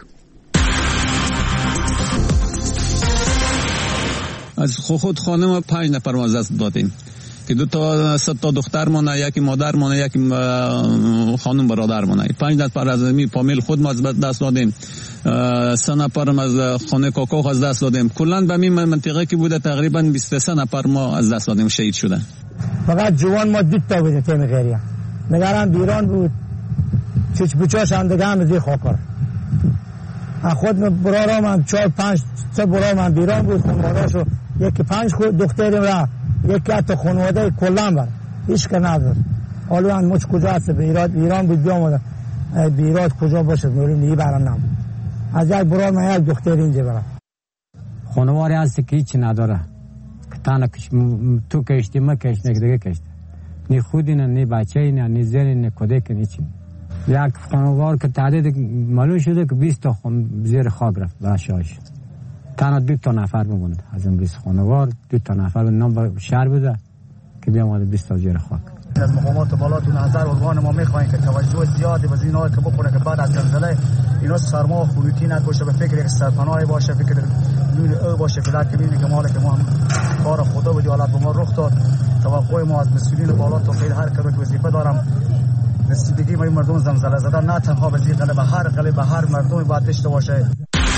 Speaker 5: از خود خانم 5 نفر ما از دست دادیم که 2 تا دختر مونه، یکی مادر مونه، یکی خانم برادر مونه. 5 نفر از می فامیل خود ما از دست دادیم. 3 نفر از خانه کاکا از دست دادیم. کلا به این منطقه که بوده تقریبا 23 نفر ما از دست دادیم، شهید شده.
Speaker 20: فقط جوان ما 2 تا بودیم تیم غیریه. نگران بیرون بود. چش بچاش اندگان از خاکر. خود برارم هم 4-5 تا برارم هم بیرون بود. خانواده‌شو یکی 5 دختریم را، یکی حتی خانواده کلان بر هیچ که نداشت. حالا مچ کجا هست؟ به ایران بود بیامدن. به ایران کجا باشه میریم دیگه برام نم. از یک برارم یک دختر اینجا برام.
Speaker 21: خانواده هست که هیچ نداره. تنها تو کشتی ما کشتی دیگه کشتی. نی خودی نه بچه‌ای نه زنی نه کودک نیچی. یک خانوار که تعداد معلوم شده که 20 تا زیر خاک رفت باشاش. تنها 2 تا نفر بموند از این 20 خانوار. 2 تا نفر نام شهر بوده که بیامد 20 تا زیر خاک.
Speaker 9: از مقامات بالا تو نظر ارگان ما میخوایم که توجه زیادی به اینا که بکنه که بعد از زلزله اینا سرما و خنوکی نباشه، به فکر یک سرپناهی باشه، فکر نون او باشه که در کبینی که مال که ما هم کار خدا و حالت به ما رخ داد. توقع ما از مسئولین بالا تا خیلی هر کدوم وظیفه دارم رسیدگی ما مردم زلزله زده نه تنها به زیر قلب هر مردم باید داشته باشه.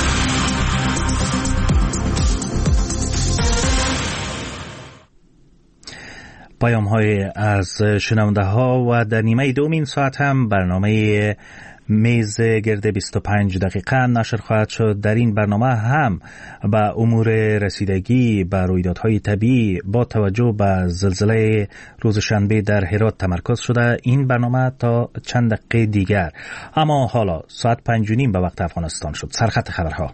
Speaker 1: پیام های از شنونده ها و در نیمه دومین ساعت هم برنامه میز گرد 25 دقیقه نشر خواهد شد. در این برنامه هم به امور رسیدگی به رویدادهای طبیعی با توجه به زلزله روز شنبه در هرات تمرکز شده. این برنامه تا چند دقیقه دیگر، اما حالا ساعت 5:30 به وقت افغانستان شد. سرخط خبرها.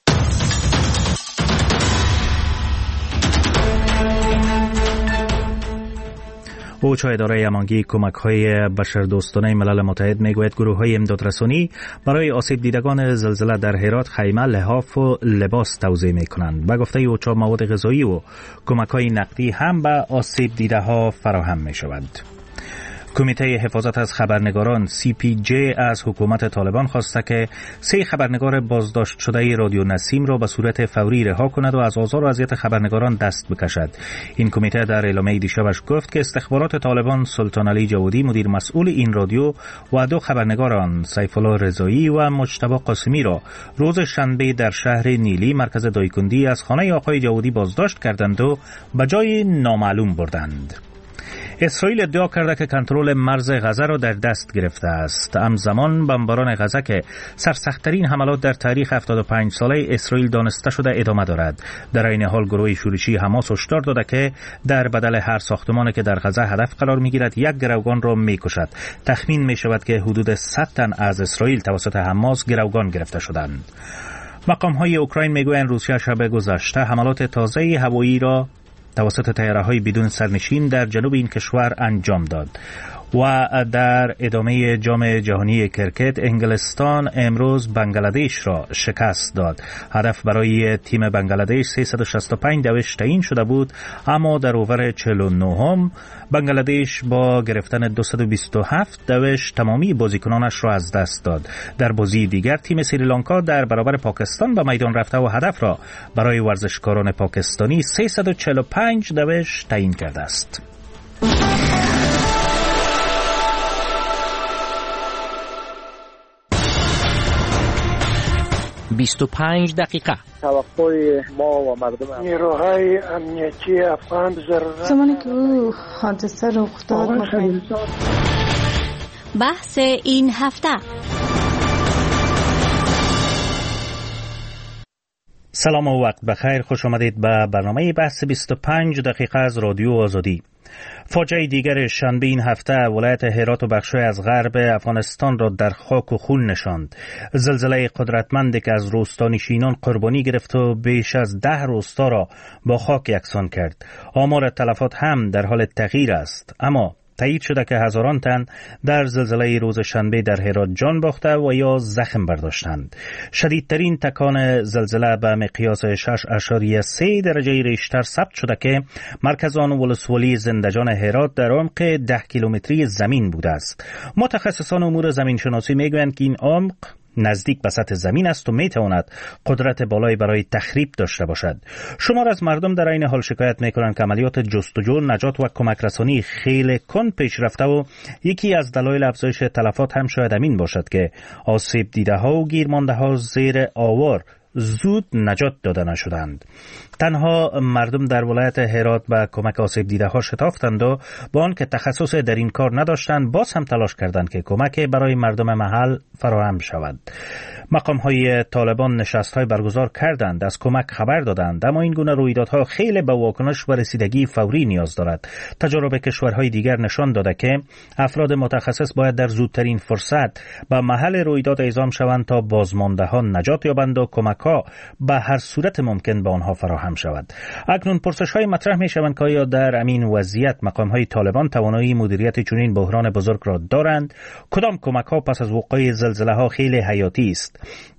Speaker 1: اوچا اداره امانگی کمک‌های بشردوستانه ملل متحد میگوید گروه‌های امدادرسانی برای آسیب دیدگان زلزله در هرات خیمه، لحاف و لباس توزیع می‌کنند. به گفته اوچا مواد غذایی و کمک‌های نقدی هم به آسیب دیده‌ها فراهم می‌شود. کمیته حفاظت از خبرنگاران CPJ از حکومت طالبان خواسته که 3 خبرنگار بازداشت شده رادیو نسیم را به صورت فوری رها کند و از آزار و اذیت خبرنگاران دست بکشد. این کمیته در اعلامیه دیشبش گفت که استخبارات طالبان سلطان علی جوادی مدیر مسئول این رادیو و 2 خبرنگار آن سیف الله رضایی و مجتبی قاسمی را روز شنبه در شهر نیلی مرکز دایکندی از خانه آقای جوادی بازداشت کردند و به جای نامعلوم بردند. اسرائیل ادعا کرده که کنترل مرز غزه را در دست گرفته است. همزمان بمباران غزه که سرسخت‌ترین حملات در تاریخ 75 ساله اسرائیل دانسته شده ادامه دارد. در این حال گروه شورشی حماس هشدار داده که در بدل هر ساختمانی که در غزه هدف قرار می‌گیرد یک گروگان را می‌کشد. تخمین می‌شود که حدود 100 تن از اسرائیل توسط حماس گروگان گرفته شدند. مقام‌های اوکراین می‌گویند روسیه شب گذشته حملات تازه هوایی را توسط طیاره‌های بدون سرنشین در جنوب این کشور انجام داد. و در ادامه جام جهانی کرکت انگلستان امروز بنگلادش را شکست داد. هدف برای تیم بنگلادش 365 دوش تعیین شده بود، اما در اوور 49 بنگلادش با گرفتن 227 دوش تمامی بازیکنانش را از دست داد. در بازی دیگر تیم سریلانکا در برابر پاکستان به میدان رفته و هدف را برای ورزشکاران پاکستانی 345 دوش تعیین کرده است.
Speaker 22: 25 دقیقه.
Speaker 23: توقع ما و مردم نیروهای امنیتی افغان
Speaker 15: زمانی که او حادثه رخ داد
Speaker 7: بحث این هفته.
Speaker 1: سلام و وقت بخیر، خوش آمدید به برنامه بحث 25 دقیقه از رادیو آزادی. فاجعه دیگر شنبه این هفته ولایت هرات و بخش‌های از غرب افغانستان را در خاک و خون نشاند. زلزله قدرتمندی که از روستانشینان قربانی گرفت و بیش از 10 روستا را با خاک یکسان کرد. آمار تلفات هم در حال تغییر است، اما تایید شده که هزاران تن در زلزله روز شنبه در هرات جان باخته و یا زخم برداشتند. شدیدترین تکان زلزله به مقیاس 6.3 درجه ریشتر ثبت شده که مرکز آن ولسوالی زندجان هرات در عمق 10 کیلومتری زمین بوده است. متخصصان امور زمینشناسی میگویند که این عمق نزدیک به سطح زمین است و میتواند قدرت بالایی برای تخریب داشته باشد. شمار از مردم در این حال شکایت میکنند که عملیات جستجو، نجات و کمک رسانی خیلی کند پیش رفته و یکی از دلایل افزایش تلفات هم شاید همین باشد که آسیب دیده ها و گیرمانده ها زیر آوار زود نجات داده نشدند. تنها مردم در ولایت هرات به کمک آسیب دیده ها شتافتند و با آنکه تخصص در این کار نداشتند باز هم تلاش کردند که کمک برای مردم محل فراهم شود. مقام‌های طالبان نشست‌های برگزار کردند، از کمک خبر دادند، اما این گونه رویدادها خیلی به واکنش و رسیدگی فوری نیاز دارد. تجارب کشورهای دیگر نشان داده که افراد متخصص باید در زودترین فرصت به محل رویداد اعزام شوند تا بازماندهان نجات یابند و کمک‌ها به هر صورت ممکن به آنها فراهم شود. اکنون پرسش‌های مطرح می‌شوند که آیا در امین وضعیت مقام‌های طالبان توانایی مدیریت چنین بحران بزرگ را دارند؟ کدام کمک‌ها پس از وقوع زلزله‌ها خیلی حیاتی است؟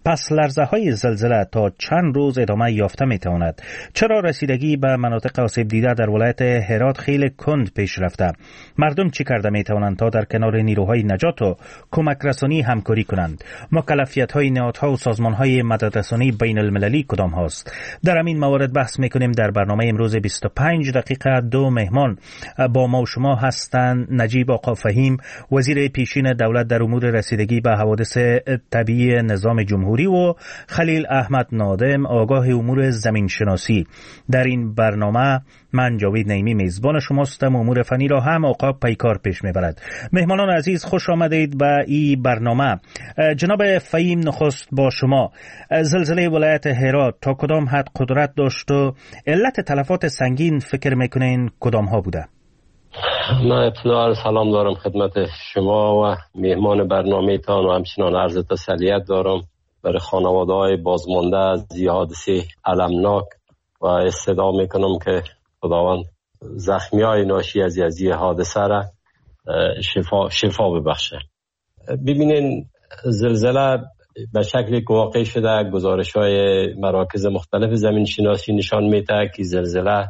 Speaker 1: پس لرزه های زلزله تا چند روز ادامه یافته می تواند؟ چرا رسیدگی به مناطق آسیب دیده در ولایت هرات خیلی کند پیش رفته؟ مردم چی کرده می توانند تا در کنار نیروهای نجات و کمک رسانی همکاری کنند؟ مکلفیت های نهادها و سازمان های مددرسانی بین المللی کدام هاست؟ در همین موارد بحث می کنیم در برنامه امروز 25 دقیقه. دو مهمان با ما و شما هستند: نجیب آقا فهیم، وزیر پیشین دولت در امور رسیدگی به حوادث طبیعی نظام جمهوری، و خلیل احمد نادم، آگاه امور زمین شناسی. در این برنامه من جاوید نعیمی میزبان شماستم. امور فنی را هم آقا پیکار پیش میبرد. مهمانان عزیز، خوش آمدید به این برنامه. جناب فهیم، نخست با شما. زلزله ولایت هرات تا کدام حد قدرت داشت و علت تلفات سنگین فکر میکنین کدام ها بوده؟
Speaker 2: من ابتدا سلام دارم خدمت شما و مهمان برنامه تان و همچنان عرض تسلیت دارم برای خانواده های بازمانده از این حادثه المناک و استدعا میکنم که خداوند زخمی های ناشی از این حادثه را شفا ببخشه. ببینین، زلزله به شکلی که واقع شده، گزارش های مراکز مختلف زمین شناسی نشان میده که زلزله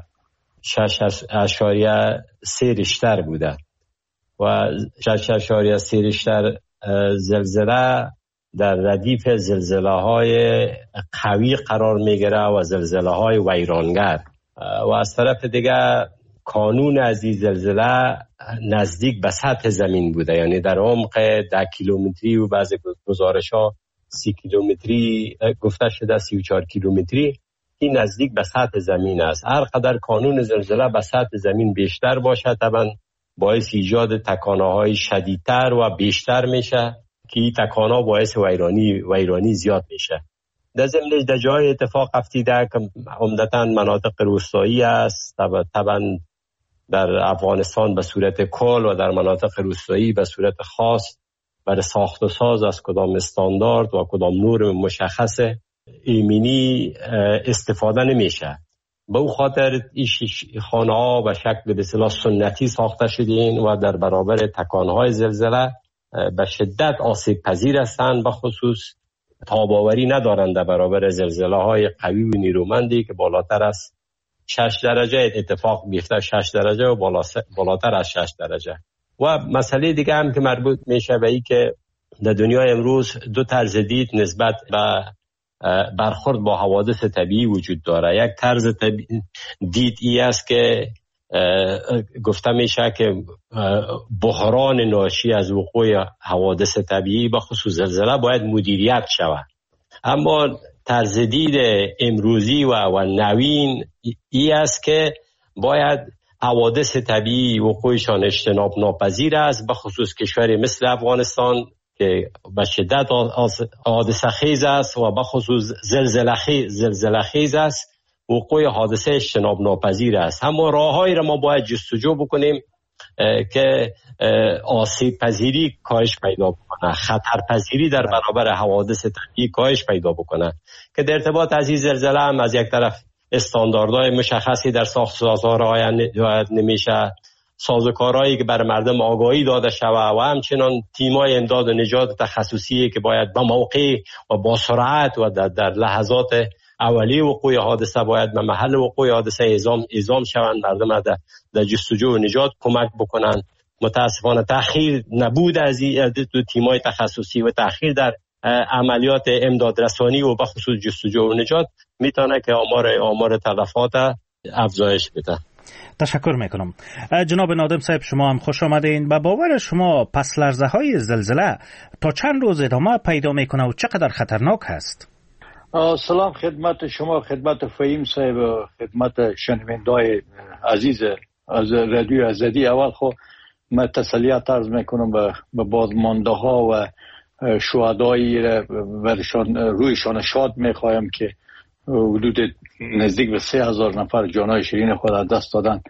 Speaker 2: 6.3 ریشتر بوده و 6.3 ریشتر زلزله در ردیف زلزله های قوی قرار میگیره و زلزله های ویرانگر، و از طرف دیگه کانون از این زلزله نزدیک به سطح زمین بوده، یعنی در عمق 10 کیلومتری و بعضی گزارش ها 30 کیلومتری گفته شده، 34 کیلومتری. این نزدیک به سطح زمین است. هر قدر کانون زلزله به سطح زمین بیشتر باشه، طبعا باعث ایجاد تکانه‌های شدیدتر و بیشتر میشه که این تکانه باعث ویرانی زیاد میشه. در ضمن در جای اتفاق افتیده که عمدتاً مناطق روستایی است، طبعا در افغانستان به صورت کل و در مناطق روستایی به صورت خاص برای ساخت و ساز از کدام استاندارد و کدام نور مشخص ایمنی استفاده نمیشه. به او خاطر این خانه ها به شکل به اصطلاح سنتی ساخته شدین و در برابر تکانهای زلزله به شدت آسیب پذیر هستند، به خصوص تاباوری ندارند در برابر زلزله های قوی و نیرومندی که بالاتر از 6 درجه اتفاق بیفته، 6 درجه و بالاتر از 6 درجه. و مسئله دیگه هم که مربوط میشه به این که در دنیای امروز دو طرز دید نسبت به برخورد با حوادث طبیعی وجود داره. یک طرز دید ای است که گفته میشه که بحران ناشی از وقوع حوادث طبیعی به خصوص زلزله باید مدیریت شود. اما طرز دید امروزی و نوین ای است که باید حوادث طبیعی وقوعشان اجتناب ناپذیر است، به خصوص کشوری مثل افغانستان که به شدت حادثه خیز است و به خصوص زلزله خیز است. وقوع حادثه اجتناب ناپذیر است. اما راههایی را ما باید جستجو بکنیم که آسیب پذیری کاهش پیدا بکنه، خطر پذیری در برابر حوادث طبیعی کاهش پیدا بکنه، که در ارتباط از این زلزله هم از یک طرف استانداردهای مشخصی در ساخت سازها رعایت نمیشه، سازوکارهایی که برای مردم آگاهی داده شود و همچنان تیمای امداد و نجات تخصصی که باید به موقع و با سرعت و در لحظات اولیه وقوع حادثه باید به محل وقوع حادثه اعزام شوند، مردم در جستجو و نجات کمک بکنند. متاسفانه تأخیر نبود از این دو تیمای تخصصی و تأخیر در عملیات امداد رسانی و به خصوص جستجو و نجات میتونه که آمار تلفات افزایش بده.
Speaker 1: تشکر میکنم. جناب نادم صاحب، شما هم خوش آمدین. به باور شما پس لرزه های زلزله تا چند روز ادامه پیدا میکنه و چقدر خطرناک هست؟
Speaker 23: سلام خدمت شما، خدمت فهیم صاحب و خدمت شنوندای عزیز از رادیو آزادی. اول خو من تسلیت عرض میکنم به بازمانده ها و شهدایی برشان رویشان شاد میخوایم که حدود نزدیک به 3000 نفر جانای شیرین خود از دست دادن.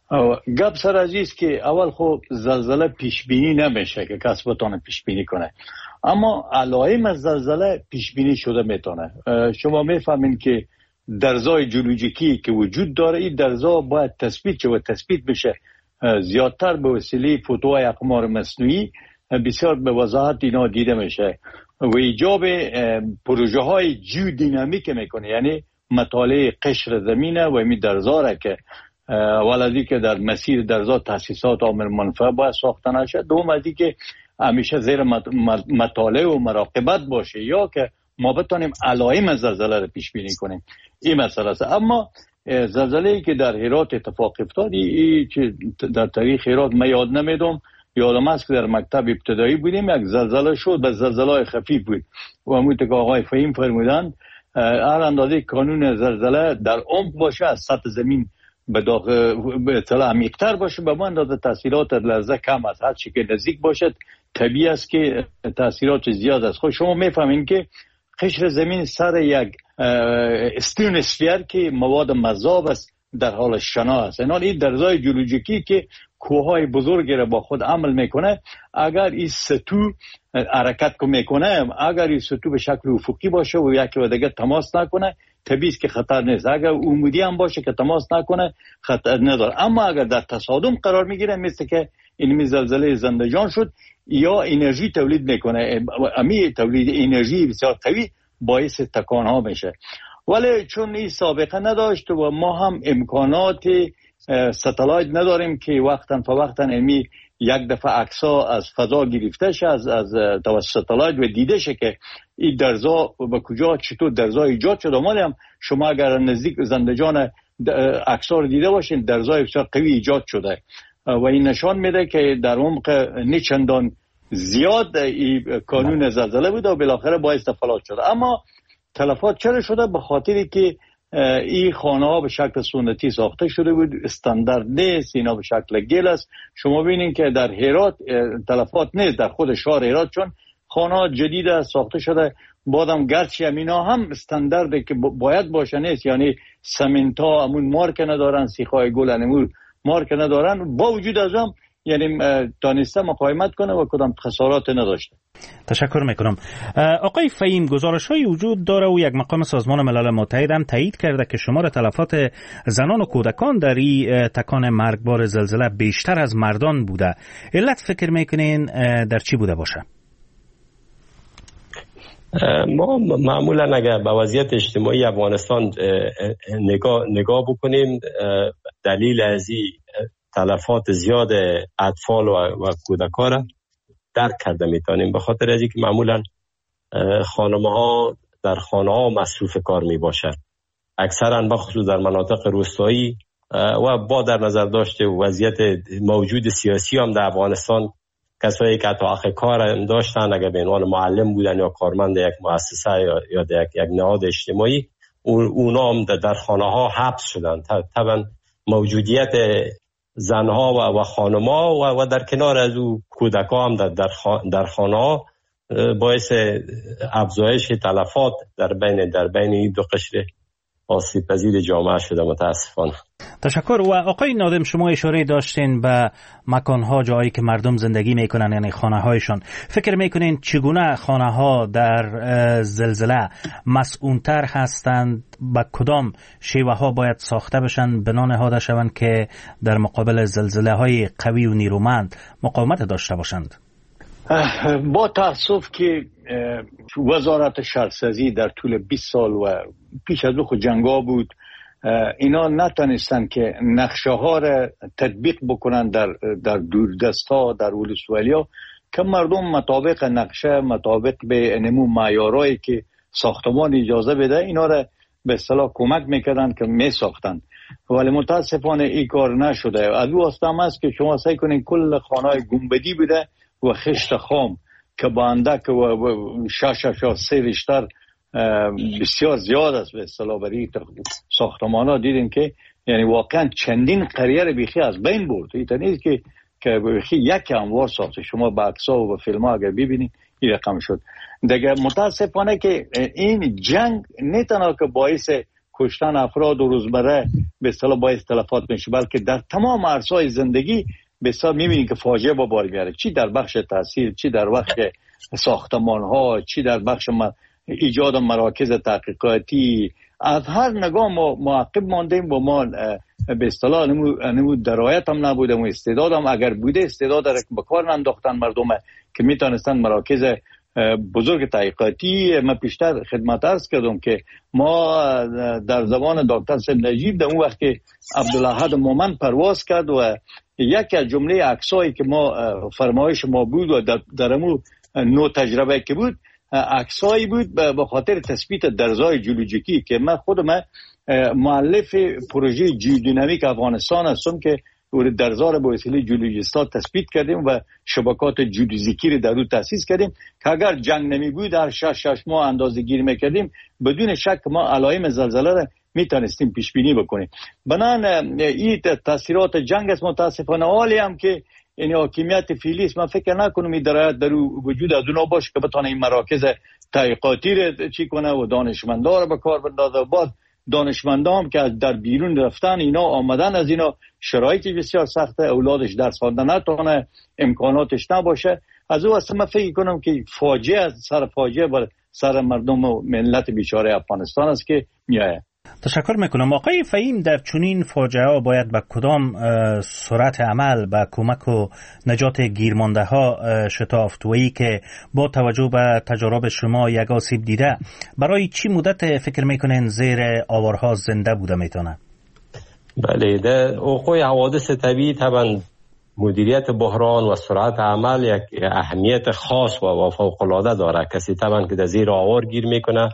Speaker 23: گپ سر عزیز که اول خو زلزله پیش بینی نمیشه که کس بتونه پیش بینی کنه، اما علائم از زلزله پیش بینی شده میتونه. شما میفهمین که درزای جیولوژیکی که وجود داره، این درزا باید تثبیت بشه زیادتر به وسیله فوتوهای اقمار مصنوعی، بسیار به وضاحت اینا دیده میشه. و ایجاب پروژه های جیودینامیک میکنه، یعنی مطالعه قشر زمینه و می درزاره که ولدی که در مسیر درزا تاسیسات عامل منفعه باید ساخته نشه. دوم ازی که همیشه زیر مطالعه و مراقبت باشه یا که ما بتونیم علائم زلزله رو پیش بینی کنیم. این مسئله است. اما زلزله‌ای که در هرات اتفاق افتاد، که در تاریخ هرات من یاد نمیدم، یادم است که در مکتب ابتدایی بودیم یک زلزله شد، به زلزله خفیف بود و همون که آقای فهیم فرمودند هر اندازه کانون زلزله در عمق باشه از سطح زمین به اطلاع عمیق‌تر باشه به من اندازه تاثیرات لرزه کم است. هر چی که نزدیک باشد طبیعی است که تاثیرات زیاد است. خود شما میفهمین که قشر زمین سر یک استرونوسفیر که مواد مذاب است در حال شنا است. این درزای جیولوژیکی که کوههای بزرگی را با خود عمل میکنه، اگر این سطوح حرکت میکنه، اگر این سطوح به شکل افقی باشه و یکی و دیگه تماس نکنه، طبیعی است که خطر نیست. اگر عمودی هم باشه که تماس نکنه خطر نداره. اما اگر در تصادم قرار میگیره، مثل که این زلزله زندجان شد، یا انرژی تولید میکنه، امی تولید انرژی بسیار قوی باعث تکان ها میشه. ولی چون این سابقه نداشت و ما هم امکانات ستلایت نداریم که وقتا فوقتا امی یک دفعه عکس‌ها از فضا گرفته شه از توسط ستلایت و دیده شه که این درزا به کجا چطور درزا ایجاد شده. مالی هم شما اگر نزدیک زندجان عکس‌ها رو دیده باشین، درزای بسیار قوی ایجاد شده و این نشان میده که در عمق نیچندان زیاد این کانون زلزله بود و بالاخره باعث تلفات شده. اما تلفات چرا شده؟ به خاطری که این خانه ها به شکل سنتی ساخته شده بود، استاندارد نیست، اینا به شکل گل است. شما ببینید که در هرات تلفات نیست، در خود شهر هرات چون خانه ها جدید است ساخته شده. بعدم گرچه همینا هم استاندارده که باید باشه نیست، یعنی سمنت ها همون مارک ندارن، سیخای گل همون مارک ندارن، با وجود از هم یعنی دانسته مقاومت کنه و کدام خسارات نداشته.
Speaker 1: تشکر میکنم. آقای فهیم، گزارش‌های وجود داره و یک مقام سازمان ملل متحد هم تایید کرده که شمار تلفات زنان و کودکان در این تکان مرگبار زلزله بیشتر از مردان بوده. علت فکر میکنین در چی بوده باشه؟
Speaker 2: ما معمولا اگر به وضعیت اجتماعی افغانستان نگاه بکنیم، دلیل از این تلفات زیاد اطفال و کودکان را درک کرده میتونیم. به خاطر از اینکه معمولا خانم‌ها در خانه‌ها مصروف کار میباشند، اکثرا بخصوص در مناطق روستایی و با در نظر داشته وضعیت موجود سیاسی هم در افغانستان، کسایی که حتی کار داشتن اگر به عنوان معلم بودن یا کارمند یک مؤسسه یا یک نهاد اجتماعی، اونا هم در خانه‌ها حبس شدن. طبعا موجودیت زنها و خانم‌ها و در کنار از او کودک‌ها هم در خانه‌ها باعث افزایش تلفات در بین این دو قشر آسیب پذیر جامعه شده متاسفانه.
Speaker 1: تشکر. و آقای نادم، شما اشاره داشتین به مکان‌ها، جایی که مردم زندگی میکنن، یعنی خانه‌هایشان. فکر میکنین چگونه خانه‌ها در زلزله مسئول‌تر هستند؟ با کدام شیوه‌ها باید ساخته بشن بنا نهاده شوند که در مقابل زلزله‌های قوی و نیرومند مقاومت داشته باشند؟
Speaker 23: با تأسف که وزارت شهرسازی در طول 20 سال و پیش از او خود جنگا بود، اینا نتونستن که نقشه ها را تطبیق بکنن در دوردست ها، در ولسوالی ها، که مردم مطابق نقشه، مطابق به نمو معیارهایی که ساختمان اجازه بده اینا را به اصطلاح کمک میکردن که میساختن. ولی متاسفانه این کار نشده. از او هستم است که شما سعی کنین کل خانه‌های گنبدی بده و خشت خام که با اندک و 6 ریشتر بسیار زیاد است به اصطلاح برای ساختمان ها. دیدیم که یعنی واقعا چندین قریه رو بیخی از بین برد. این نیست که بیخی یک انوار ساخته. شما با عکس‌ها و با فیلم ها اگر ببینید این رقم شد. دیگه متاسفانه که این جنگ نه تنها که باعث کشتن افراد و روزمره به اصطلاح باعث تلفات میشه، بلکه در تمام عرصه‌های زندگی بسیار میبینید که فاجعه با بار میاره، چی در بخش تحصیل، چی در بخش ساختمان ها، چی در بخش ایجاد مراکز تحقیقاتی. از هر نگاه ما معقب ماندیم و ما به اصطلاح نمو درایت هم نبوده و استعداد هم اگر بوده استعداد را به کار ننداختن مردم که میتونستن مراکز بزرگ تحقیقاتی. من پیشتر خدمت عرض کردم که ما در زمان دکتر سید نجیب در اون وقت که عبدالاحد مومن پرواز کرد و یکی از جمله عکسایی که ما فرمایش ما بود و در امو نو تجربه که بود عکسایی بود به خاطر تثبیت درزای جیولوژیکی که من خودم مؤلف پروژه جیودینامیک افغانستان هستم که درزا را با وسیله جیولوژیست‌ها تثبیت کردیم و شبکات جیودیزیکی را در او تأسیس کردیم که اگر جنگ نمی بود هر 6 ماه اندازه گیری میکردیم بدون شک ما علائم زلزله را میتونستیم پیش بینی بکنیم. بنان این تاثیرات جنگ است. متاسفانه حالی هم که این حاکمیت فعلی است، من فکر نکنم این در وجود از اونا باشه که بتونه این مراکز تحقیقاتی را چی کنه و دانشمندا را به کار بندازه. بعد دانشمندان که در بیرون رفتن اینا آمدن از اینا شرایطی بسیار سخته، اولادش درس خواندن نتونه، امکاناتش نباشه. از او اصلا من فکر کنم که فاجعه از سر فاجعه بر سر مردم و ملت بیچاره افغانستان است که میآید.
Speaker 1: تشکر میکنم. آقای فهیم، در چنین فاجعه ها باید به کدام سرعت عمل به کمک و نجات گیرمانده ها شتافت و ای که با توجه به تجارب شما یک آسیب دیده برای چی مدت فکر میکنین زیر آوارها زنده بوده میتونه؟
Speaker 2: بله، در وقوع حوادث طبیعی طبعا مدیریت بحران و سرعت عمل یک اهمیت خاص و فوق‌العاده داره. کسی طبعا که در زیر آوار گیر میکنه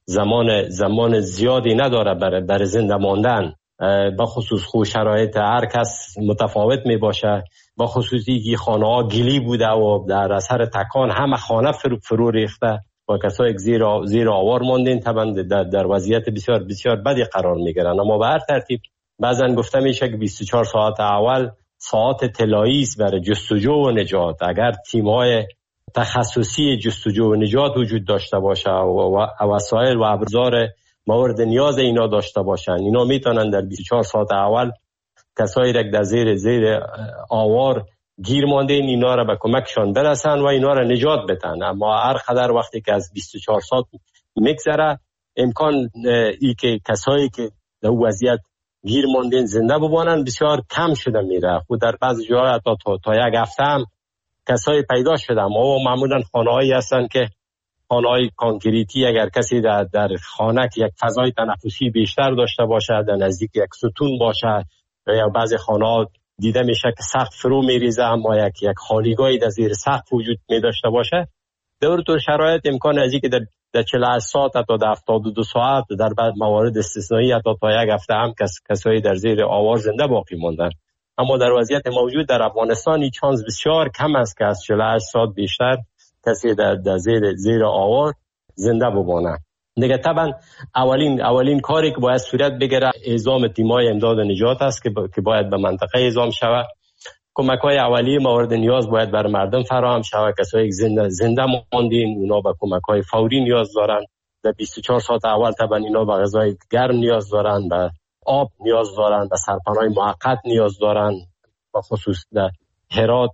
Speaker 2: زمان زیادی نداره برای زنده ماندن، به خصوص خود شرایط هر کس متفاوت می باشه، به خصوصی که خانه ها گلی بوده و در اثر تکان همه خانه فرو ریخته و کسایی که زیر آوار ماندین طبعا در وضعیت بسیار بسیار بدی قرار می گیرن. اما به هر ترتیب بعضن گفته میشه که 24 ساعت اول ساعت طلایی است برای جستجو و نجات. اگر تیم‌های تخصصی جستجو و نجات وجود داشته باشه و وسایل و ابزار مورد نیاز اینا داشته باشن، اینا میتونن در 24 ساعت اول کسایی را در زیر آوار گیر مانده اینا را به کمکشان برسن و اینا را نجات بدن. اما هر قدر وقتی که از 24 ساعت میگذره امکان ای که کسایی که در وضعیت گیر مانده زنده بمانن بسیار کم شده میره. خود در بعضی جاها حتی تا یک هفته هم کسایی پیدا شدن. ما معمولا خانه‌هایی هستن که خانه‌های کانکریتی، اگر کسی در خانه که یک فضای تنفسی بیشتر داشته باشه، در نزدیک یک ستون باشه، یا بعضی خانه‌ها دیده میشه که سقف فرو میریزه اما یک خالیگاهی در زیر سقف وجود می داشته باشه، در تو شرایط امکان از اینکه در 48 ساعت تا در 72 ساعت در بعض موارد استثنایی حتی تا یک هفته هم کسایی در زیر آوار زنده باقی موندن. اما در وضعیت موجود در افغانستان این چانس بسیار کم است که از 48 ساعت بیشتر کسی در زیر آوار زنده بمانه. دیگه طبعا اولین کاری که باید صورت بگیره اعزام تیم‌های امداد و نجات است که باید به منطقه اعزام شود. کمک‌های اولیه مورد نیاز باید بر مردم فراهم شود. کسایی که زنده ماندین اونا به کمک‌های فوری نیاز دارن. در 24 ساعت اول طبعا اینا به غذای گرم نیاز دارن، به آب نیاز دارن، به سرپناه موقت نیاز دارن. به خصوص در هرات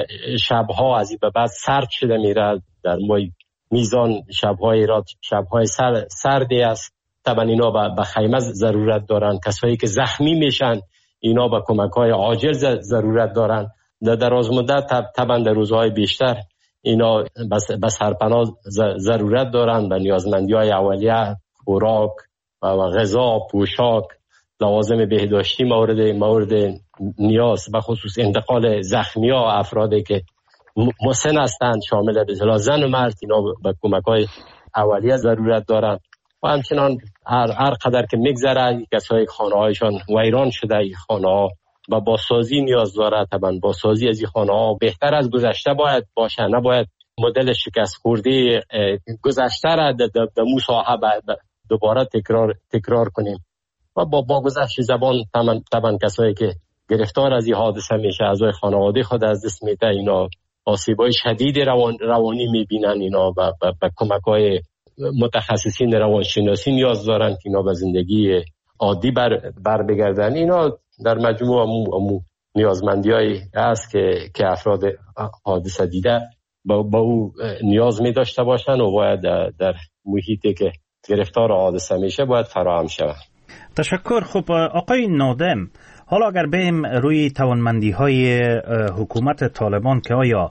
Speaker 2: شب‌ها از این به بعد سرد شده میره. در میزان شب‌های هرات شب‌های سردی است. طبعا اینا به خیمه ضرورت دارن. کسایی که زخمی میشن اینا به کمک‌های عاجل ضرورت دارن. در دراز مدت طبعا در روزهای بیشتر اینا به سرپناه ضرورت دارن، به نیازمندی‌های اولیه، خوراک و غذا، پوشاک، لوازم بهداشتی مورد نیاز، به خصوص انتقال زخمی‌ها، افرادی که مسن هستند شامل به اصطلاح زن و مرد، اینا به کمک‌های اولیه ضرورت دارن. و همچنان هر قدر که میگذره کسایی خانه‌هایشان ویران شده این خانه‌ها و بازسازی نیاز داره. طبعا بازسازی از این خانه‌ها بهتر از گذشته باید باشه، نباید مدل شکست خورده گذشته را در مصاحبه دوباره تکرار کنیم. و با گذشت زبان طبعا کسایی که گرفتار از این حادثه میشه اعضای خانواده خود از دست میده، اینا آسیب‌های شدید روانی میبینن. اینا به کمک‌های متخصصین روانشناسی نیاز دارن که اینا به زندگی عادی بر بگردن. اینا در مجموع امو نیازمندی‌هایی هست که افراد حادثه دیده با او نیاز می داشته باشن و باید در محیطی که گرفتار حادثه میشه باید فراهم شود.
Speaker 1: تشکر. خب آقای نادم، حالا اگر بریم روی توانمندی‌های حکومت طالبان که آیا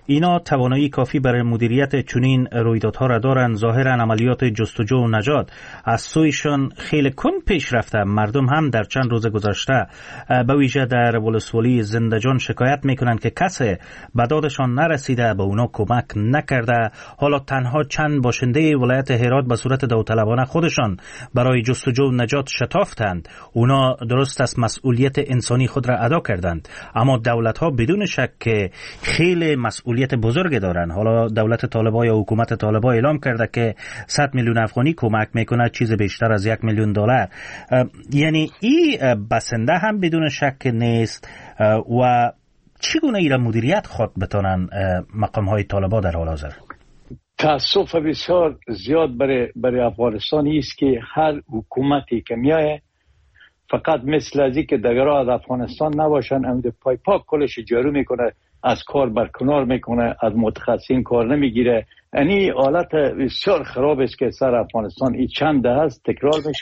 Speaker 1: اینا توانایی کافی برای مدیریت چنین رویدادها را دارند. ظاهرا عملیات جستجو و نجات از سویشان خیلی کند پیش رفته. مردم هم در چند روز گذشته به ویژه در ولسوالی زندجان شکایت میکنند که کسی به دادشان نرسیده، به اونا کمک نکرده. حالا تنها چند باشنده ولایت هرات به صورت داوطلبانه خودشان برای جستجو و نجات شتافتند. اونا درست است مسئولیت انسانی خود را ادا کردند، اما دولت ها بدون شک که خیلی مسئولیت بزرگ دارند. حالا دولت طالبان یا حکومت طالبان اعلام کرده که 100 میلیون افغانی کمک میکنه، چیز بیشتر از 1 میلیون دلار. یعنی این بسنده هم بدون شک نیست. و چگونه ایران مدیریت خود بتونن مقام های طالبان در حال حاضر؟
Speaker 23: تاسف بسیار زیاد برای افغانستان است که هر حکومتی که میایه فقط مثل ازی که دگرها از افغانستان نباشن، امید پای پاک کلش جارو میکنه، از کار برکنار میکنه، از متخصصین کار نمیگیره. یعنی حالت بسیار خراب است که سر افغانستان این چند هست تکرار میشه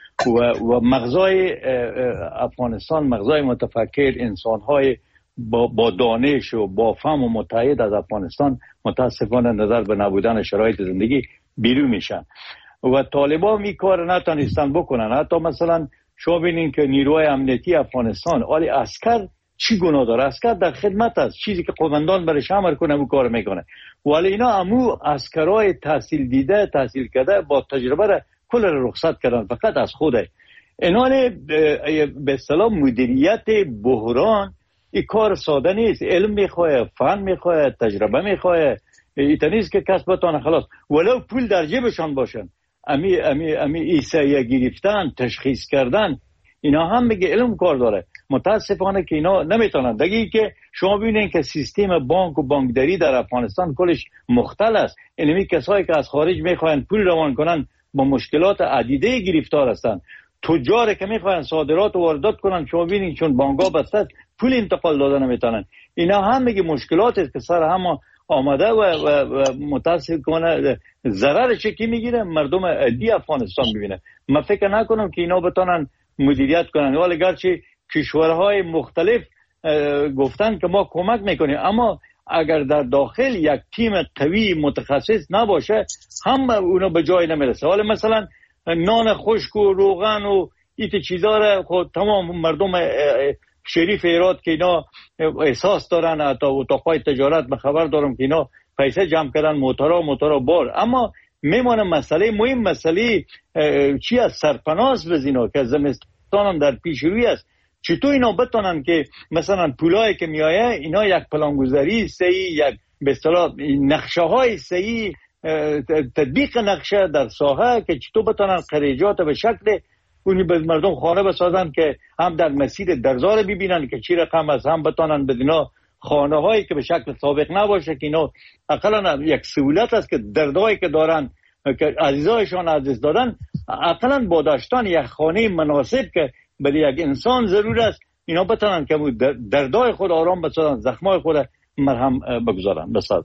Speaker 23: و مغزای افغانستان، مغزای متفکر، انسانهای با دانش و با فهم و متحد از افغانستان متاسفانه نظر به نبودن شرایط زندگی بیرون میشن و طالبان این کار نتونستن بکنن. حتی مثلا شما ببینید که نیروهای امنیتی افغانستان، آلی عسکر چی گناه داره؟ عسکر در خدمت است، چیزی که قومندان برش امر کنه اون کار میکنه. ولی اینا امو عسکرای تحصیل دیده، تحصیل کرده، با تجربه را کل رخصت کردن فقط از خوده. اینا به اصطلاح مدیریت بحران این کار ساده نیست. علم میخواه، فن میخواه، تجربه میخواه. ایتا نیست که کس بتانه خلاص ولو پول در جیبشان باشن امی ایسایه گرفتن، تشخیص کردن، اینا هم میگه علم کار داره. متاسفانه که اینا نمیتونن. دیگه که شما ببینید که سیستم بانک و بانکداری در افغانستان کلش مختل است. اینمی کسایی که از خارج میخواین پول روان کنن با مشکلات عدیده گرفتار هستن. تجاری که میخواین صادرات و واردات کنن، شما ببینید چون بانک‌ها بسته است پول انتقال دادن نمیتونن. اینا هم میگه مشکلات است که سر هم آمده و متاسفانه ضررش کی میگیره؟ مردم عادی افغانستان ببینه. من فکر نکنم که اینا بتونن مدیریت کنن. ولی گرچه کشورهای مختلف گفتن که ما کمک میکنیم، اما اگر در داخل یک تیم قوی متخصص نباشه هم اونا به جای نمیرسه. ولی مثلا نان خشک و روغن و این چیزا را خود تمام مردم شریف هرات که اینا احساس دارن، حتی اتاقای تجارت به خبر دارم که اینا پیسه جمع کردن، موتورا بار. اما میمونه مسئله مهم، مسئله چی از سرپناس بزینا که زمستان هم در پیش روی است. چطور اینا بتونن که مثلا پولایی که میایه اینا یک پلانگذاری صحیح، یک به اصطلاح نقشه های صحیح، تطبیق نقشه در ساحه که چطور بتونن خریجات به شکل اونی به مردم خانه بسازن که هم در مسیر درزار ببینن که چی رقم از هم بتونن بدینا خانه هایی که به شکل سابق نباشه که اینا اقلا یک سهولت است که دردهایی که دارن که عزیزایشان عزیز دارن اقلا با داشتن یک خانه مناسب که برای یک انسان ضرور است اینا بتونن که دردهای خود آرام بسازن، زخمای خود مرهم بگذارن. بسازن.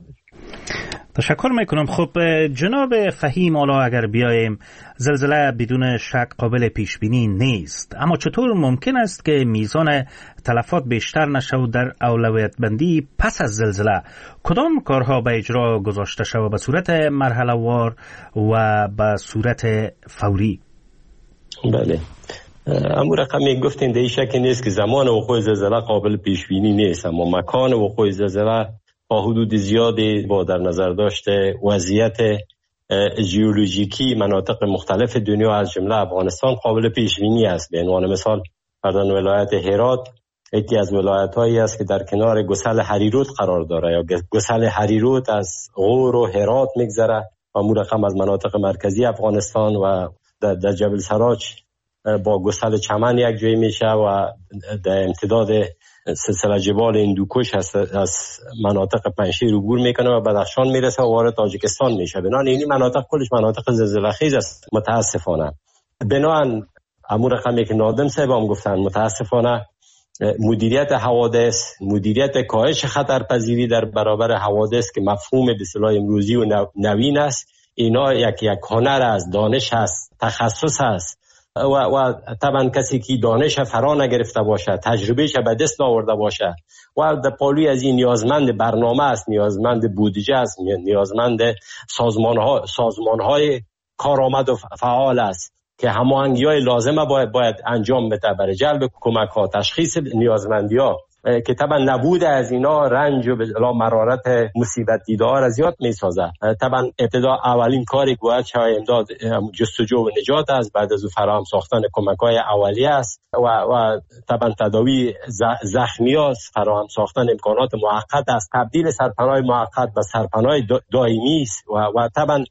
Speaker 1: تشکر میکنم. خب جناب فهیم، حالا اگر بیایم، زلزله بدون شک قابل پیش بینی نیست، اما چطور ممکن است که میزان تلفات بیشتر نشود در اولویت بندی پس از زلزله؟ کدام کارها به اجرا گذاشته شود به صورت مرحله وار و به صورت فوری؟
Speaker 2: بله، اما رقمی گفتین دیگه شک نیست که زمان وقوع زلزله قابل پیش بینی نیست، اما مکان وقوع زلزله با حدود زیادی با در نظر داشته وضعیت ژئولوژیکی مناطق مختلف دنیا از جمله افغانستان قابل پیش بینی است. به عنوان مثال فرضاً ولایت هرات یکی از ولایت‌هایی است که در کنار گسل هریرود قرار داره یا گسل هریرود از غور و هرات میگذره و مو رقم از مناطق مرکزی افغانستان و در جبل سراج با گسل چمن یک جایی میشه و در امتداد سلسله جبال هندوکش از مناطق پنجشیر عبور میکنه و بدخشان میرسه و وارد تاجیکستان میشه. بنابراین این مناطق کلش مناطق زلزله خیز است متاسفانه. بنابراین امور رقمی که نادم صاحب هم گفتن، متاسفانه مدیریت حوادث، مدیریت کاهش خطرپذیری در برابر حوادث که مفهوم به اصطلاح امروزی و نوین است، اینا یک هنر است، دانش است، تخصص است و طبعا کسی که دانش فرا نگرفته باشه، تجربهش به دست آورده باشه و در پالوی از این نیازمند برنامه است، نیازمند بودجه است، نیازمند سازمان‌های کارآمد و فعال است که هماهنگی‌های لازمه باید انجام بده برای جلب کمک‌ها، تشخیص نیازمندی‌ها که طبعا نبود از اینا رنج و مرارت مصیبت دیدار از زیاد میسازه. طبعا ابتدا اولین کاری که باید شود امداد جستجو و نجات است، بعد از فراهم ساختن کمک‌های اولیه است و طبعا تداوی زخمیات، فراهم ساختن امکانات موقت است، تبدیل سرپناه موقت به سرپناه دائمی است و طبعا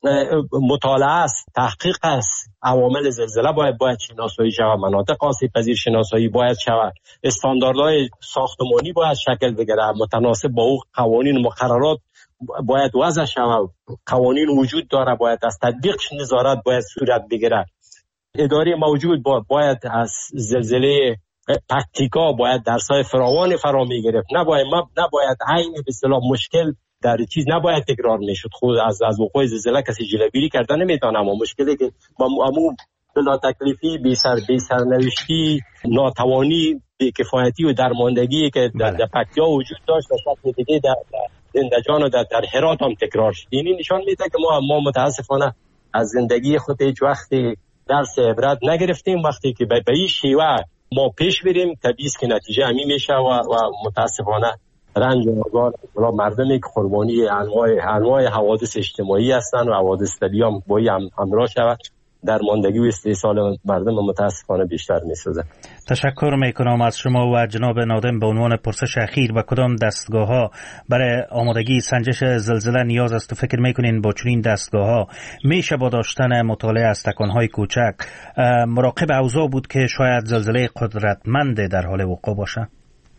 Speaker 2: مطالعه است، تحقیق است، عوامل زلزله باید شناسایی شود، مناطق آسیب پذیر شناسایی باید شود، استانداردهای ساختمانی باید شکل بگیره، متناسب با او قوانین و مقررات باید وضع شود، قوانین وجود داره باید از تطبیقش نظارت باید صورت بگیره، اداره موجود باید از زلزله پکتیکا باید درسای فراوان فرا میگرفت، نباید عین به اصطلاح مشکل در چیز نباید تکرار میشد. خود از وقوع زلزله کسی جلوگیری کردن نمیتونه، اما مشکلی که عموم بلا تکلیفی، بی سرنوشتی، ناتوانی، بی‌کفایتی و درماندگی که در پکتیا وجود داشت و شکل دیگه در زندجان و در هرات هم تکرار شد. این نشان میده که ما متاسفانه از زندگی خود هیچ وقتی درس عبرت نگرفتیم. وقتی که به این شیوه ما پیش بریم طبیعی است که نتیجه همین میشه و متاسفانه رنج و آزار مردمی که قربانی انواع حوادث اجتماعی هستند و حوادث طبیعی هم با هم همراه شود، درماندگی و استحصال مردم متاسفانه بیشتر می‌سازه.
Speaker 1: تشکر میکنم از شما و جناب نادم. به عنوان پرسش اخیر و کدام دستگاه‌ها برای آمادگی سنجش زلزله نیاز است و فکر میکنین با چنین دستگاه‌ها میشه با داشتن مطالعه از تکان‌های کوچک مراقب اوضاع بود که شاید زلزله قدرتمند در حال وقوع باشه؟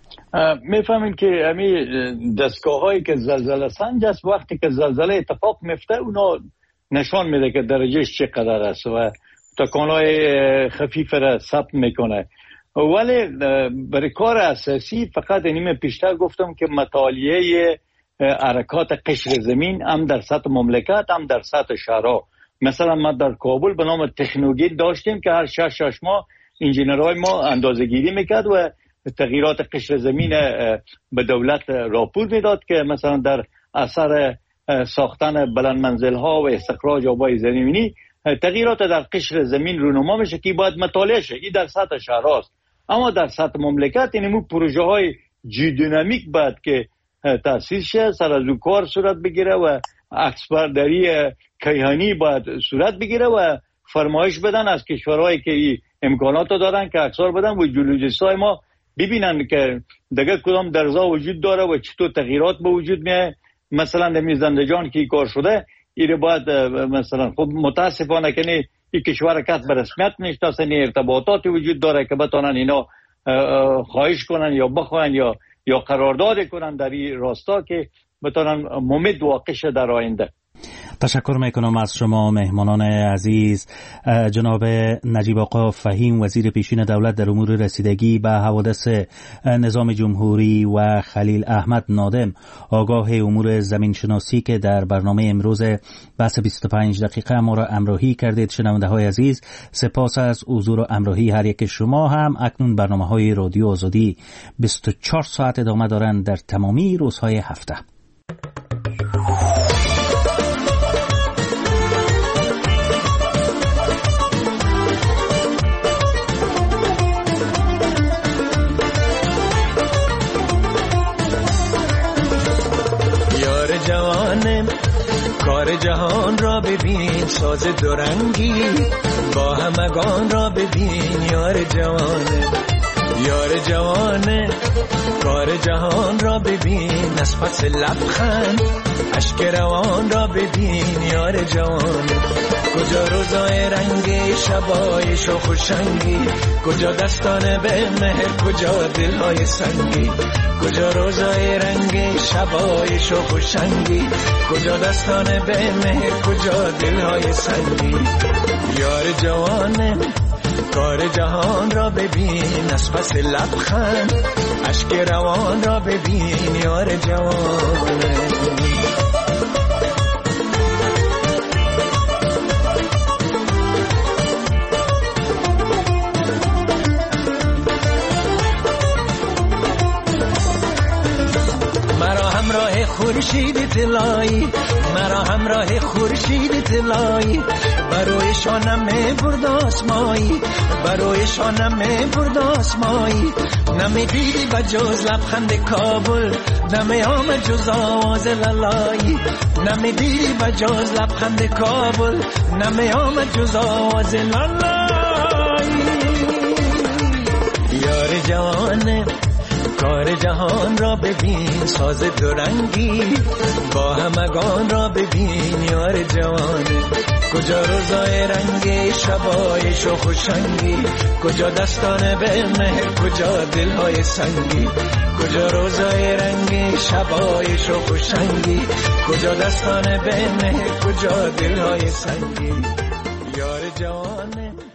Speaker 23: میفهمین که همین دستگاه هایی که زلزله سنج است وقتی که زلزله اتفاق میفته اونا نشان میده که درجهش چقدر است و تکانهای خفیف را ثبت میکنه، ولی برای کار اساسی فقط اینیم پیشتر گفتم که مطالعه حرکات قشر زمین هم در سطح مملکت هم در سطح شهرها. مثلا ما در کابل به نام تکنوگیر داشتیم که هر 6 ماه انجینرهای ما اندازه گیری میکرد و تغییرات قشر زمین به دولت راپور میداد که مثلا در اثر ساختن بلند منزل ها و استخراج آبای زیرزمینی تغییرات در قشر زمین رونما میشه که باید مطالعه شه. این در سطح شهرهاست، اما در سطح مملکت این پروژه های جیودینامیک باید که تأسیس شه، سر از او کار صورت بگیره و عکسبرداری کیهانی باید صورت بگیره و فرمایش بدن از کشورهایی که امکانات دارن که عکسار بدن و جیولوژیستای ما ببینن که دیگه کدام درزا وجود داره و چطور تغییرات به وجود میاد. مثلا در زندجان که کار شده ایره باید مثلا خب متاسفانه که این کشور کس به رسمیت نشناسه، ارتباطاتی وجود داره که بتونن اینا خواهش کنن یا بخواین یا قرارداد کنن در این راستا که بتونن ممد واقع شه در آینده.
Speaker 1: تشکر میکنم از شما مهمانان عزیز. جناب نجیب آقا فهیم وزیر پیشین دولت در امور رسیدگی به حوادث نظام جمهوری و خلیل احمد نادم آگاه امور زمین شناسی که در برنامه امروز بحث 25 دقیقه ما را همراهی کردید. شنونده های عزیز سپاس از حضور و همراهی هر یک شما. هم اکنون برنامه های رادیو آزادی 24 ساعت ادامه دارند در تمامی روزهای هفته. کار جهان را ببین، ساز دورنگی با همگان را ببین. یار جوانه کار جهان را ببین، از پس لبخند اشک روان را ببین. یار جوانه کجا روزای رنگی، شبای شوخ و شنگی، کجا دستان به مهر، کجا دلهای سنگی. کجا روزای رنگی، شبای شوخ و شنگی، کجا دستان به مهر، کجا دلهای سنگی. یار جوانه کار جهان را ببین، از پس لبخند اشک روان را ببین. یار جوانه
Speaker 6: خورشید طلایی، مرا همراه خورشید طلایی. برای شانم برد آسمایی، برای شانم برد آسمایی. نمیدیدی بجز لبخند کابل، نمی آمد جز آواز لالایی. نمیدیدی بجز لبخند کابل، نمی آمد جز آواز لالایی. یار جوانه کار جهان را ببین، ساز دورنگی با همگان را ببین. یار جوانه کجا روزای رنگی، شبای شوخ و شنگی، کجا دستان به مهر، کجا دلهای سنگی. کجا روزای رنگی، شبای شوخ و شنگی، کجا دستان به مهر، کجا دلهای سنگی. یار جوانه